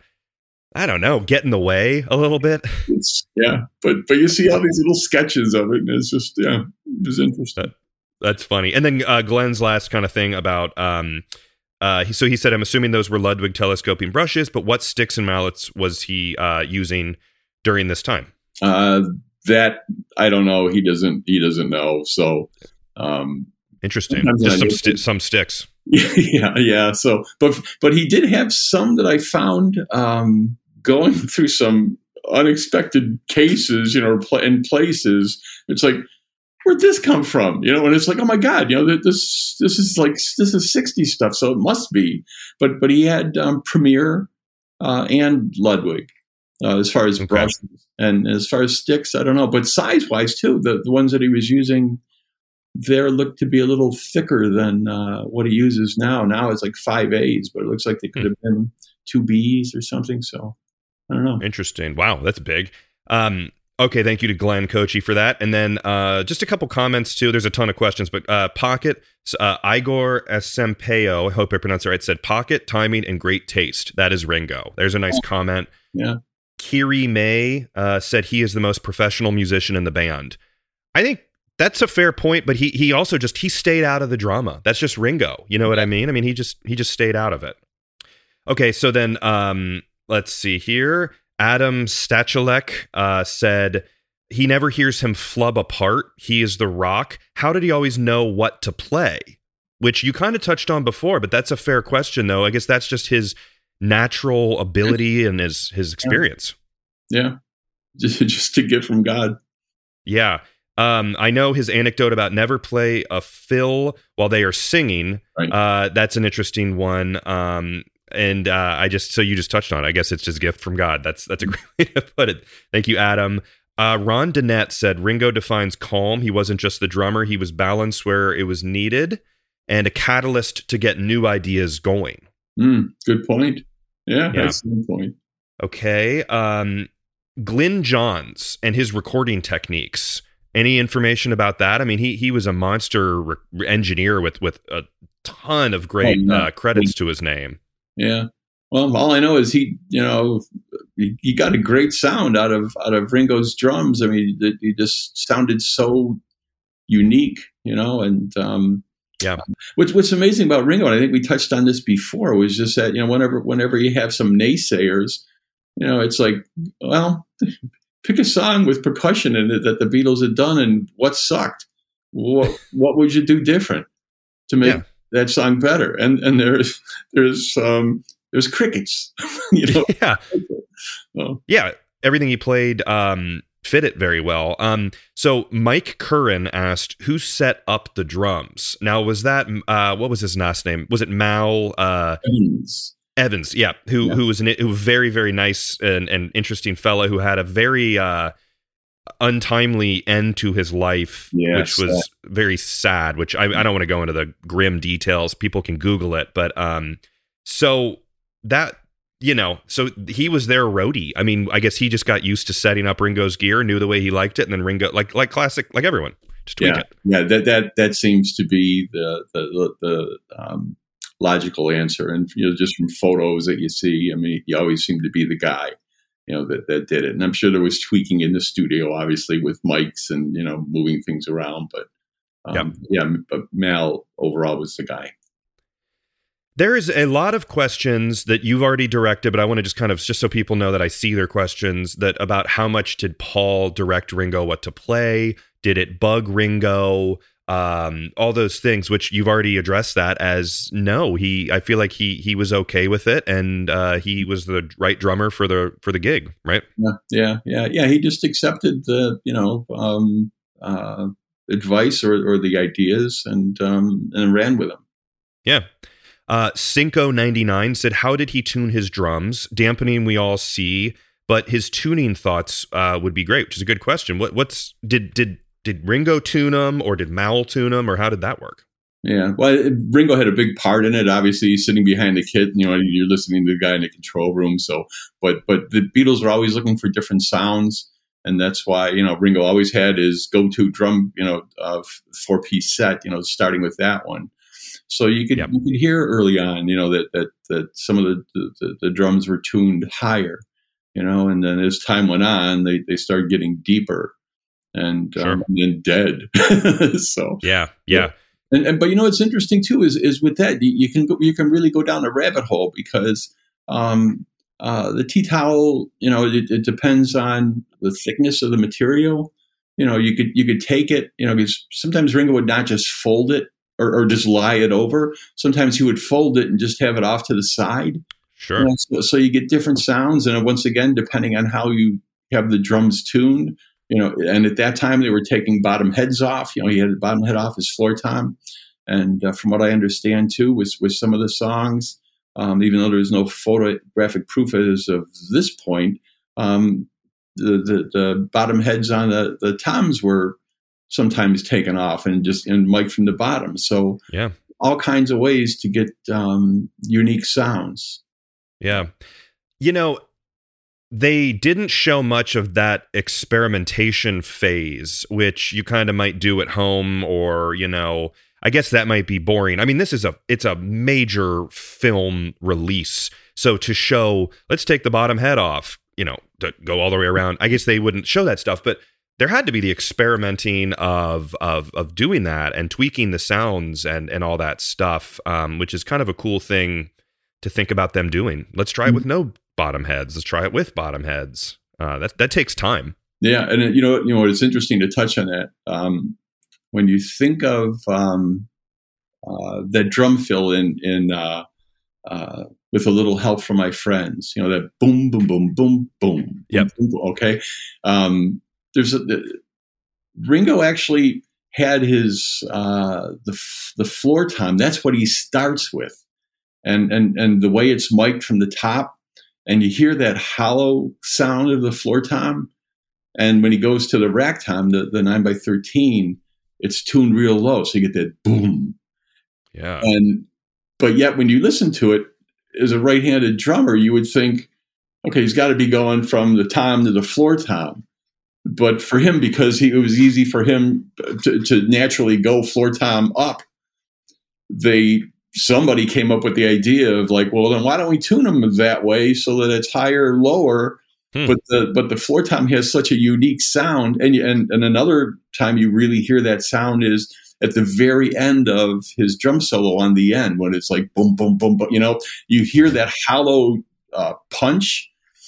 I don't know, get in the way a little bit. It's, yeah, but but you see all these little sketches of it, and it's just yeah, it was interesting. That, that's funny. And then uh, Glenn's last kind of thing about. Um, Uh, he, so he said, I'm assuming those were Ludwig telescoping brushes, but what sticks and mallets was he uh, using during this time? Uh, that I don't know. He doesn't. He doesn't know. So um, interesting. Just some sti- some sticks. Yeah, yeah. So, but but he did have some that I found um, going through some unexpected cases, you know, in places. It's like, where'd this come from? You know, and it's like, oh my God, you know, this this is like this is sixties stuff, so it must be. But but he had um, Premier uh, and Ludwig uh, as far as okay. brushes, and as far as sticks, I don't know. But size wise too, the the ones that he was using there looked to be a little thicker than uh, what he uses now. Now it's like five A's, but it looks like they could have been two B's or something. So I don't know. Interesting. Wow, that's big. Um, Okay, thank you to Glenn Kochi for that. And then uh, just a couple comments, too. There's a ton of questions, but uh, Pocket, uh, Igor Sempeo, I hope I pronounced it right, said pocket, timing, and great taste. That is Ringo. There's a nice oh, comment. Yeah. Kiri May uh, said he is the most professional musician in the band. I think that's a fair point, but he he also just, he stayed out of the drama. That's just Ringo. You know what I mean? I mean, he just he just stayed out of it. Okay, so then um, let's see here. Adam Stachulek uh, said he never hears him flub apart. He is the rock. How did he always know what to play? Which you kind of touched on before, but that's a fair question, though. I guess that's just his natural ability and his his experience. Yeah, just, just to get from God. Yeah. Um, I know his anecdote about never play a fill while they are singing. Right. Uh, that's an interesting one. Um, And uh, I just, so you just touched on it. I guess it's just a gift from God. That's that's a great way to put it. Thank you, Adam. Uh, Ron Dennett said, Ringo defines calm. He wasn't just the drummer. He was balanced where it was needed and a catalyst to get new ideas going. Mm, good point. Yeah, yeah. That's a good point. Okay. Um, Glyn Johns and his recording techniques. Any information about that? I mean, he he was a monster re- engineer with, with a ton of great oh, no. uh, credits to his name. Yeah. Well, all I know is he, you know, he, he got a great sound out of out of Ringo's drums. I mean, it, he just sounded so unique, you know. And um, yeah, what's what's amazing about Ringo, and I think we touched on this before, was just that, you know, whenever whenever you have some naysayers, you know, it's like, well, pick a song with percussion in it that the Beatles had done, and what sucked. What what would you do different to make? Yeah. That song better, and and there's there's um there's crickets, you know. Yeah, oh. yeah. Everything he played um fit it very well. Um, so Mike Curran asked, who set up the drums? Now, was that uh what was his last name? Was it Mal uh, Evans? Evans, yeah. Who yeah. who was an who was very very nice and, and interesting fellow who had a very uh. untimely end to his life, yes, which was uh, very sad, which I, I don't want to go into the grim details. People can Google it. But um, so that, you know, so he was their roadie. I mean, I guess he just got used to setting up Ringo's gear, knew the way he liked it. And then Ringo, like like classic, like everyone, just tweak yeah, it. Yeah, that, that, that seems to be the, the, the um, logical answer. And, you know, just from photos that you see, I mean, he always seemed to be the guy, you know, that, that did it. And I'm sure there was tweaking in the studio, obviously, with mics and, you know, moving things around. But um, yep. yeah, but Mal overall was the guy. There is a lot of questions that you've already directed, but I want to just kind of, just so people know that I see their questions, that about how much did Paul direct Ringo what to play? Did it bug Ringo? Um, all those things, which you've already addressed that as no, he, I feel like he, he was okay with it, and uh, he was the right drummer for the, for the gig, right? Yeah, yeah, yeah, yeah. He just accepted the, you know, um, uh, advice or, or the ideas and, um, and ran with them. Yeah. Uh, Cinco ninety-nine said, how did he tune his drums? Dampening we all see, but his tuning thoughts uh, would be great, which is a good question. What, what's, did, did, Did Ringo tune them, or did Mal tune them, or how did that work? Yeah, well, Ringo had a big part in it. Obviously, he's sitting behind the kit. You know, you're listening to the guy in the control room. So, but but the Beatles were always looking for different sounds, and that's why you know Ringo always had his go-to drum, you know, uh, four-piece set. You know, starting with that one. So you could yep. you could hear early on, you know, that that that some of the the, the drums were tuned higher, you know, and then as time went on, they they started getting deeper and, sure. um, and then dead. so yeah, yeah. yeah. And, and but you know what's interesting too is is with that you, you can go, you can really go down a rabbit hole because um, uh, the tea towel, you know, it, it depends on the thickness of the material. You know, you could you could take it, you know, because sometimes Ringo would not just fold it or, or just lie it over. Sometimes he would fold it and just have it off to the side. Sure. You know, so, so you get different sounds, and once again, depending on how you have the drums tuned. You know, and at that time they were taking bottom heads off. You know, he had the bottom head off his floor tom, and uh, from what I understand too, was with some of the songs, um, even though there was no photographic proof as of this point, um, the, the the bottom heads on the the toms were sometimes taken off and just and mic'd from the bottom. So yeah, all kinds of ways to get um, unique sounds. Yeah, you know. They didn't show much of that experimentation phase, which you kind of might do at home, or, you know, I guess that might be boring. I mean, this is a, it's a major film release. So to show, let's take the bottom head off, you know, to go all the way around, I guess they wouldn't show that stuff, but there had to be the experimenting of, of, of doing that and tweaking the sounds and, and all that stuff, um, which is kind of a cool thing to think about them doing. Let's try it with no bottom heads. Let's try it with bottom heads. Uh, that that takes time. Yeah, and you know, you know, it's interesting to touch on that. Um, when you think of um, uh, that drum fill in in uh, uh, with a little help from my friends, you know, that boom, boom, boom, boom, boom. Yep. Boom, boom, okay. Um, there's a, the, Ringo actually had his uh, the the floor tom. That's what he starts with, and and and the way it's mic'd from the top. And you hear that hollow sound of the floor tom. And when he goes to the rack tom, the, the nine by thirteen, it's tuned real low. So you get that boom. Yeah. And but yet when you listen to it, as a right-handed drummer, you would think, okay, he's got to be going from the tom to the floor tom. But for him, because he, it was easy for him to, to naturally go floor tom up, they somebody came up with the idea of like, well, then why don't we tune them that way so that it's higher, lower, hmm. but the but the floor tom has such a unique sound, and and and another time you really hear that sound is at the very end of his drum solo on the end when it's like boom, boom, boom, boom. You know, you hear that hollow uh, punch,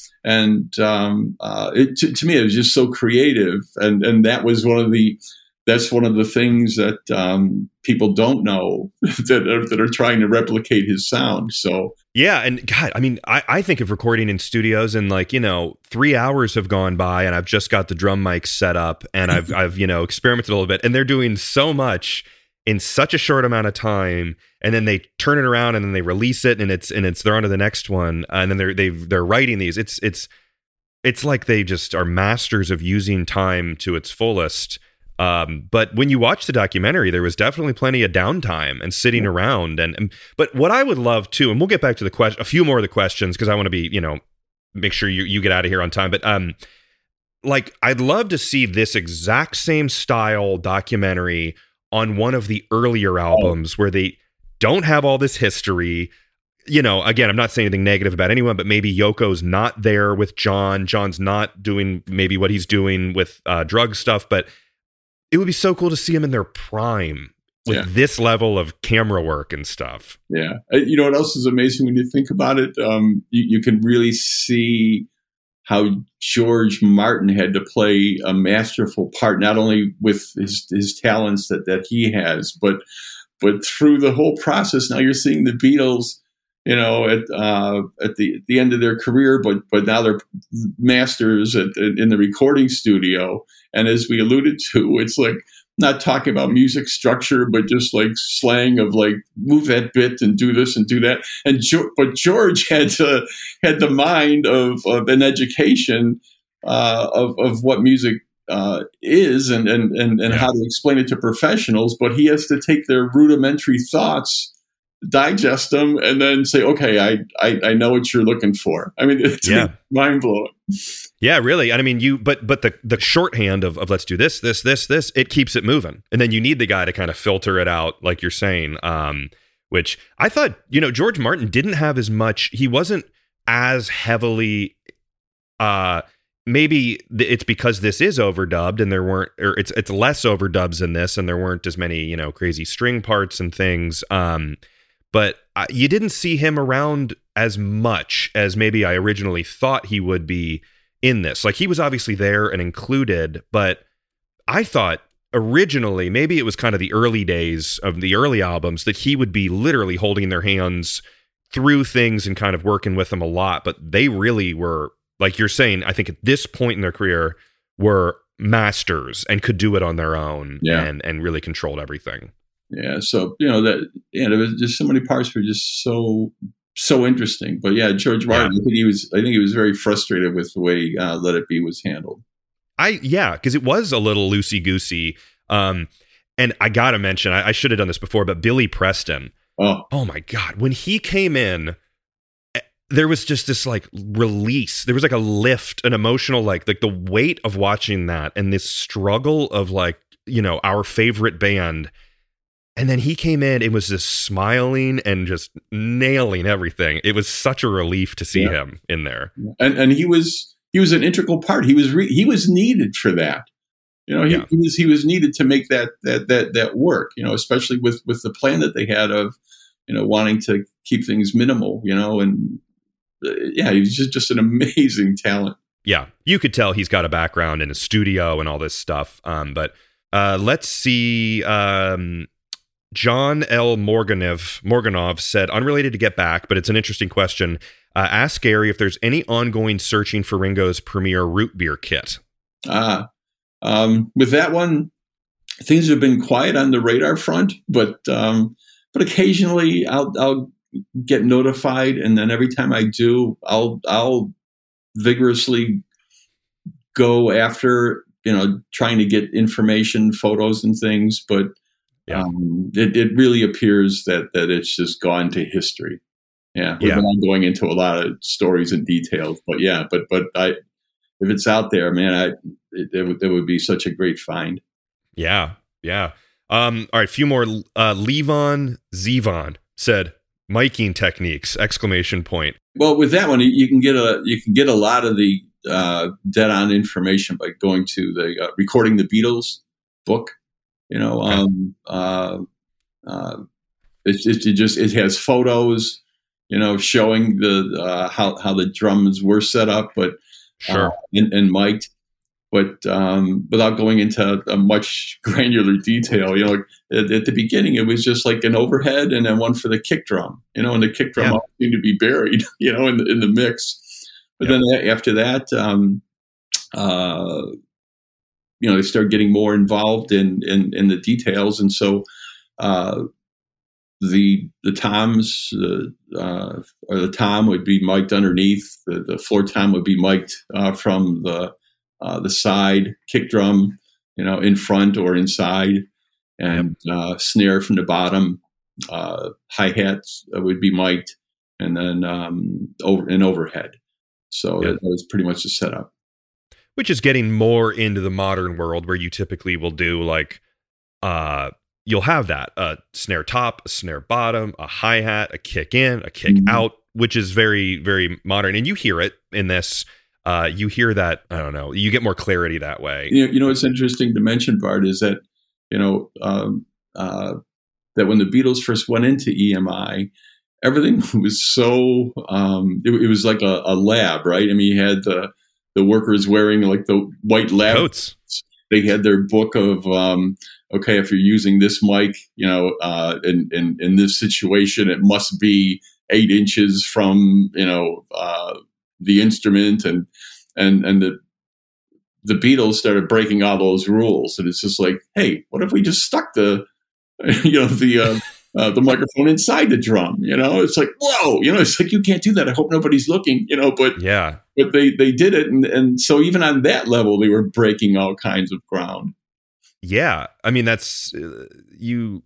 and um, uh, it to, to me it was just so creative, and and that was one of the. That's one of the things that um, people don't know that are, that are trying to replicate his sound. So yeah, and God, I mean, I, I think of recording in studios, and like you know, three hours have gone by, and I've just got the drum mic set up, and I've I've you know experimented a little bit, and they're doing so much in such a short amount of time, and then they turn it around, and then they release it, and it's and it's they're on to the next one, and then they're they they're writing these. It's it's it's like they just are masters of using time to its fullest. Um, but when you watch the documentary, there was definitely plenty of downtime and sitting yeah. around. And, and but what I would love too, and we'll get back to the question, a few more of the questions because I want to be, you know, make sure you you get out of here on time. But um, like I'd love to see this exact same style documentary on one of the earlier albums oh. where they don't have all this history. You know, again, I'm not saying anything negative about anyone, but maybe Yoko's not there with John. John's not doing maybe what he's doing with uh, drug stuff, but it would be so cool to see them in their prime with yeah. this level of camera work and stuff. Yeah. You know what else is amazing when you think about it? Um, you, you can really see how George Martin had to play a masterful part, not only with his, his talents that, that he has, but but through the whole process. Now you're seeing the Beatles, you know, at uh, at the the end of their career, but but now they're masters at, in the recording studio. And as we alluded to, it's like not talking about music structure, but just like slang of like move that bit and do this and do that. And but George had to had the mind of, of an education uh, of of what music uh, is and and and, and Yeah. how to explain it to professionals, but he has to take their rudimentary thoughts, digest them, and then say, okay, I, I, I know what you're looking for. I mean, it's Yeah. mind blowing. Yeah, really. And I mean, you, but, but the, the shorthand of, of let's do this, this, this, this, it keeps it moving. And then you need the guy to kind of filter it out, like you're saying, um, which I thought, you know, George Martin didn't have as much, he wasn't as heavily, uh, maybe it's because this is overdubbed and there weren't, or it's, it's less overdubs in this and there weren't as many, you know, crazy string parts and things. Um, But uh, you didn't see him around as much as maybe I originally thought he would be in this. Like, he was obviously there and included, but I thought originally, maybe it was kind of the early days of the early albums, that he would be literally holding their hands through things and kind of working with them a lot. But they really were, like you're saying, I think at this point in their career, were masters and could do it on their own. Yeah. and, and really controlled everything. Yeah, so you know that, yeah, there was just so many parts were just so so interesting. But yeah, George Martin, Yeah. I think he was, I think he was very frustrated with the way uh, Let It Be was handled. I yeah, because it was a little loosey goosey. Um, and I gotta mention, I, I should have done this before, but Billy Preston. Oh, Oh my God, when he came in, eh, there was just this like release. There was like a lift, an emotional like like the weight of watching that and this struggle of like, you know, our favorite band. And then he came in and was just smiling and just nailing everything. It was such a relief to see Yeah. him in there. and and he was he was an integral part. He was re, he was needed for that. You know, he, Yeah. he was he was needed to make that that that that work. You know, especially with with the plan that they had of, you know, wanting to keep things minimal. You know, and uh, yeah, he was just just an amazing talent. Yeah, you could tell he's got a background in a studio and all this stuff. Um, but uh, let's see. Um, John L. Morganov, Morganov said, unrelated to Get Back, but it's an interesting question. Uh, ask Gary if there's any ongoing searching for Ringo's premier root beer kit. Ah, um, with that one, things have been quiet on the radar front, but um, but occasionally I'll I'll get notified, and then every time I do, I'll I'll vigorously go after, you know, trying to get information, photos, and things, but. Yeah. Um, it, it really appears that that it's just gone to history. Yeah, we're Yeah. not going into a lot of stories and details, but yeah, but but I, if it's out there, man, I it, it, would, it would be such a great find. Yeah, yeah. Um, all right, a few more. Uh, Levon Zevon said, miking techniques, exclamation point. Well, with that one, you, you can get a you can get a lot of the uh, dead on information by going to the uh, Recording the Beatles book. You know, um, uh, uh, it, it, it just it has photos, you know, showing the uh, how how the drums were set up, but Sure. uh, and, and mic'd, but um, without going into a much granular detail. You know, at, at the beginning, it was just like an overhead and then one for the kick drum. You know, and the kick drum Yeah. seemed to be buried, you know, in the, in the mix. But Yeah. then after that, um, uh, you know, they start getting more involved in, in, in the details. And so, uh, the, the toms, uh, uh, or the tom would be mic'd underneath, the, the floor tom would be mic'd, uh, from the, uh, the side, kick drum, you know, in front or inside, and, uh, snare from the bottom, uh, hi-hats would be mic'd, and then, um, over an overhead. So Yeah. that, that was pretty much the setup. Which is getting more into the modern world where you typically will do like, uh, you'll have that a snare top, a snare bottom, a hi-hat, a kick in, a kick Mhm. out, which is very, very modern. And you hear it in this, uh, you hear that, I don't know, you get more clarity that way. You know, you know what's interesting to mention, Bart, is that, you know, um, uh, that when the Beatles first went into E M I, everything was so, um, it, it was like a, a lab, right? I mean, you had the, the workers wearing like the white lab Coats. They had their book of, um, okay, if you're using this mic, you know, uh, in, in, in this situation, it must be eight inches from, you know, uh, the instrument, and, and, and the, the Beatles started breaking all those rules. And it's just like, hey, what if we just stuck the, you know, the, uh, uh, the microphone inside the drum. You know, it's like, whoa, you know, it's like, you can't do that. I hope nobody's looking, you know, but yeah, but they, they did it. And, and so even on that level, they were breaking all kinds of ground. Yeah. I mean, that's uh, you,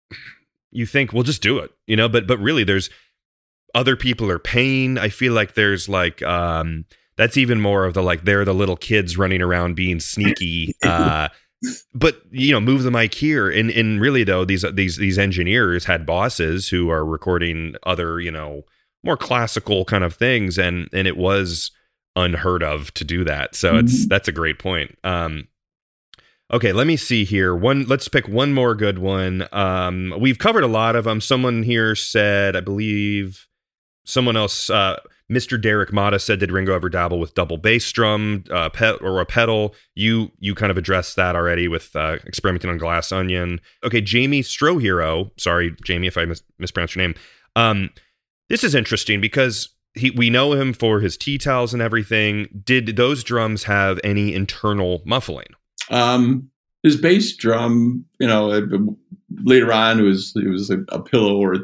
you think, well, just do it, you know, but, but really there's other people are paying. I feel like there's like, um, that's even more of the, like, they're the little kids running around being sneaky, uh, but, you know, move the mic here. And, and really though, these, these, these engineers had bosses who are recording other, you know, more classical kind of things. And, and it was unheard of to do that. So it's, mm-hmm. that's a great point. Um, okay, let me see here. One, let's pick one more good one. Um, we've covered a lot of them. Someone here said, I believe someone else, uh, Mister Derek Mata said, did Ringo ever dabble with double bass drum uh, pet or a pedal? You you kind of addressed that already with uh, experimenting on Glass Onion. Okay, Jamie Strohero. Sorry, Jamie, if I mis- mispronounced your name. Um, this is interesting because he we know him for his tea towels and everything. Did those drums have any internal muffling? Um, his bass drum, you know, later on it was it was a, a pillow or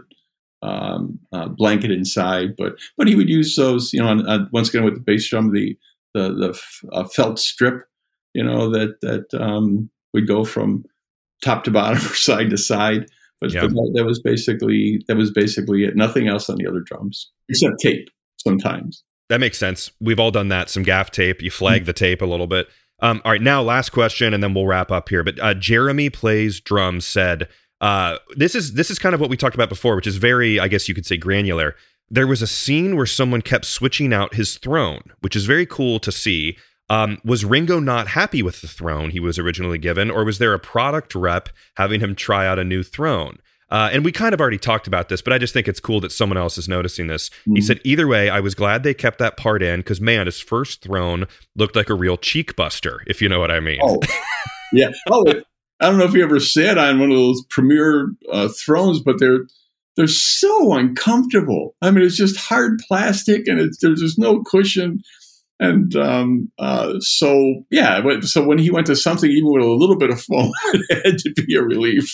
um, uh, blanket inside, but but he would use those, you know, on, on, once again with the bass drum, the the the uh, felt strip, you know, that that um, would go from top to bottom or side to side. But, yeah. but that, that was basically that was basically it. Nothing else on the other drums except tape sometimes. That makes sense. We've all done that. Some gaff tape. You flag mm-hmm. the tape a little bit. Um, all right, now last question, and then we'll wrap up here. But uh, Jeremy Plays Drums said, uh, this is this is kind of what we talked about before, which is very, I guess you could say, granular. There was a scene where someone kept switching out his throne, which is very cool to see. Um, was Ringo not happy with the throne he was originally given, or was there a product rep having him try out a new throne? Uh, and we kind of already talked about this, but I just think it's cool that someone else is noticing this. Mm-hmm. He said, either way, I was glad they kept that part in because, man, his first throne looked like a real cheek buster, if you know what I mean. Oh, yeah. Oh, I don't know if you ever sat on one of those premier uh, thrones, but they're they're so uncomfortable. I mean, it's just hard plastic, and it's, there's just no cushion. And um, uh, so, yeah, so when he went to something even with a little bit of foam, it had to be a relief.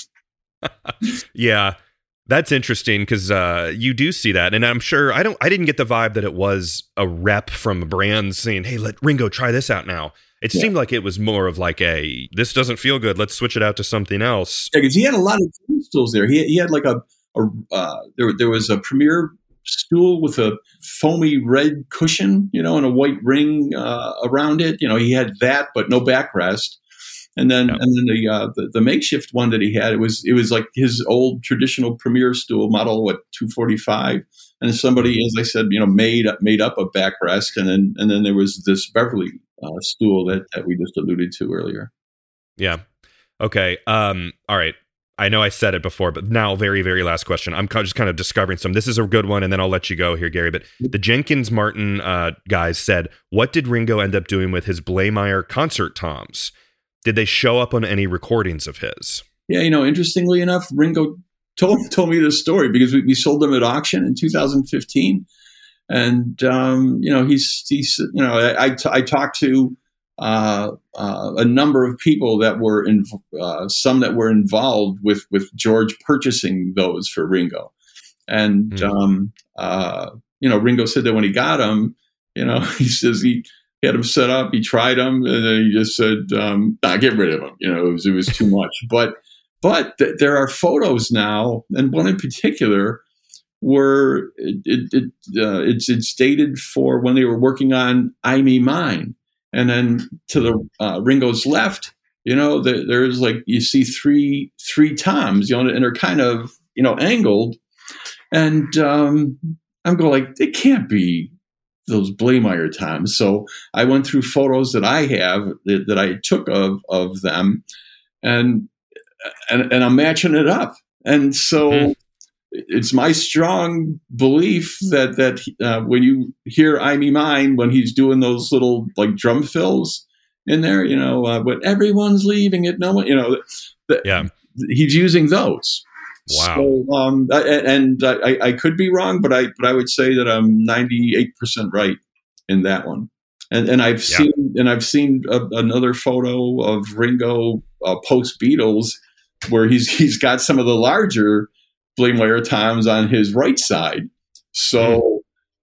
Yeah, that's interesting because uh, you do see that, and I'm sure I don't. I didn't get the vibe that it was a rep from a brand saying, "Hey, let Ringo try this out now." It yeah. seemed like it was more of like a, "This doesn't feel good. Let's switch it out to something else." Yeah, because he had a lot of stools there. He he had like a, a uh, there there was a premier stool with a foamy red cushion, you know, and a white ring uh, around it. You know, he had that, but no backrest. And then, yep. and then the, uh, the the makeshift one that he had, it was it was like his old traditional Premier stool model, what two forty-five, and somebody, as I said, you know, made made up a backrest, and then and then there was this Beverly uh, stool that, that we just alluded to earlier. Yeah. Okay. Um. All right. I know I said it before, but now very very last question. I'm just kind of discovering some. This is a good one, and then I'll let you go here, Gary. But the Jenkins Martin uh, guys said, what did Ringo end up doing with his Blaymeyer concert toms? Did they show up on any recordings of his? Yeah, you know, interestingly enough, Ringo told told me this story because we, we sold them at auction in two thousand fifteen, and um, you know, he's he's you know, I I, t- I talked to uh, uh, a number of people that were in uh, some that were involved with with George purchasing those for Ringo, and mm. um, uh, you know, Ringo said that when he got them, you know, he says he. He had them set up. He tried them, and then he just said, um, nah, "Get rid of them." You know, it was, it was too much. But, but th- there are photos now, and one in particular, where it, it, it uh, it's it's dated for when they were working on "I Me Mine," and then to the uh, Ringo's left, you know, the, there's like you see three three toms, you know, and they're kind of you know angled, and um, I'm going like, it can't be those Blaymeyer toms. So I went through photos that I have that, that I took of of them, and and and I'm matching it up. And so mm-hmm. it's my strong belief that that uh, when you hear "I Me Mine," when he's doing those little like drum fills in there, you know, uh, but everyone's leaving it. No one, you know, the, yeah, he's using those. Wow. So, um, and I, I could be wrong, but I but I would say that I'm ninety-eight percent right in that one. And and I've yeah. seen and I've seen a, another photo of Ringo uh, post Beatles where he's he's got some of the larger blame wire toms on his right side. So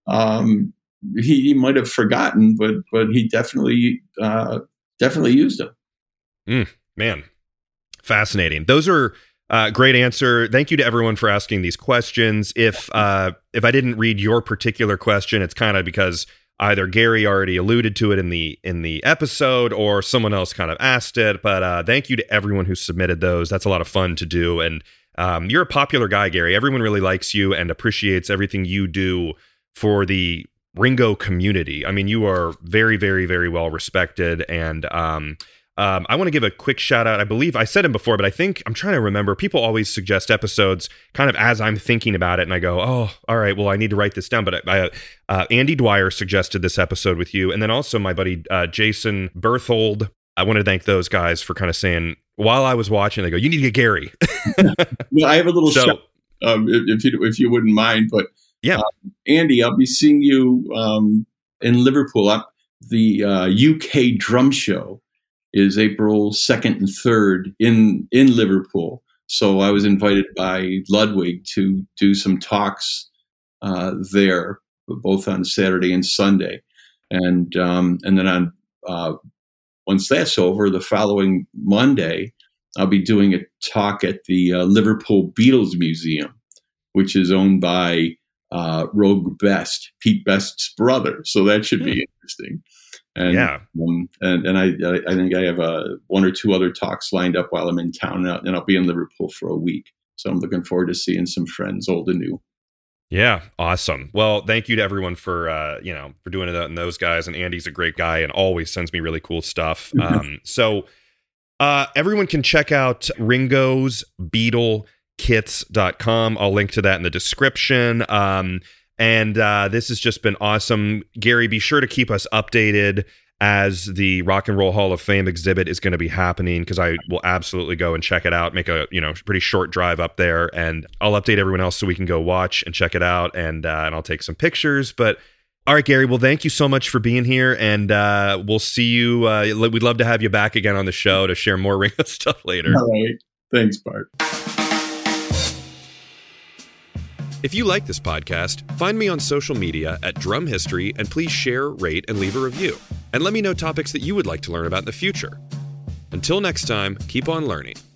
um, he, he might have forgotten, but but he definitely uh, definitely used them. Mm, man, fascinating. Those are uh, great answer. Thank you to everyone for asking these questions. If uh, if I didn't read your particular question, it's kind of because either Gary already alluded to it in the in the episode or someone else kind of asked it. But uh, thank you to everyone who submitted those. That's a lot of fun to do. And um, you're a popular guy, Gary. Everyone really likes you and appreciates everything you do for the Ringo community. I mean, you are very, very, very well respected. And um, um, I want to give a quick shout out. I believe I said him before, but I think I'm trying to remember. People always suggest episodes kind of as I'm thinking about it. And I go, oh, all right, well, I need to write this down. But I, uh, Andy Dwyer suggested this episode with you. And then also my buddy uh, Jason Berthold. I want to thank those guys for kind of saying, while I was watching, they go, you need to get Gary. Well, I have a little so, shout, um, if, if, you, if you wouldn't mind. But yeah, um, Andy, I'll be seeing you um, in Liverpool. I'm, the uh, U K Drum Show is April second and third in, in Liverpool. So I was invited by Ludwig to do some talks uh, there, both on Saturday and Sunday. And um, and then on uh, once that's over, the following Monday, I'll be doing a talk at the uh, Liverpool Beatles Museum, which is owned by uh, Rogue Best, Pete Best's brother. So that should be interesting. And, yeah. Um, and and I I think I have uh, one or two other talks lined up while I'm in town, and I'll be in Liverpool for a week. So I'm looking forward to seeing some friends, old and new. Yeah, awesome. Well, thank you to everyone for uh, you know for doing that and those guys. And Andy's a great guy and always sends me really cool stuff. Um, so uh, everyone can check out Ringo's Beatle Kits dot com. I'll link to that in the description. Um, And uh, this has just been awesome. Gary, be sure to keep us updated as the Rock and Roll Hall of Fame exhibit is going to be happening, because I will absolutely go and check it out, make a you know pretty short drive up there, and I'll update everyone else so we can go watch and check it out, and uh, and I'll take some pictures. But all right, Gary, well, thank you so much for being here, and uh, we'll see you. Uh, we'd love to have you back again on the show to share more Ringo stuff later. All right. Thanks, Bart. If you like this podcast, find me on social media at Drum History, and please share, rate, and leave a review. And let me know topics that you would like to learn about in the future. Until next time, keep on learning.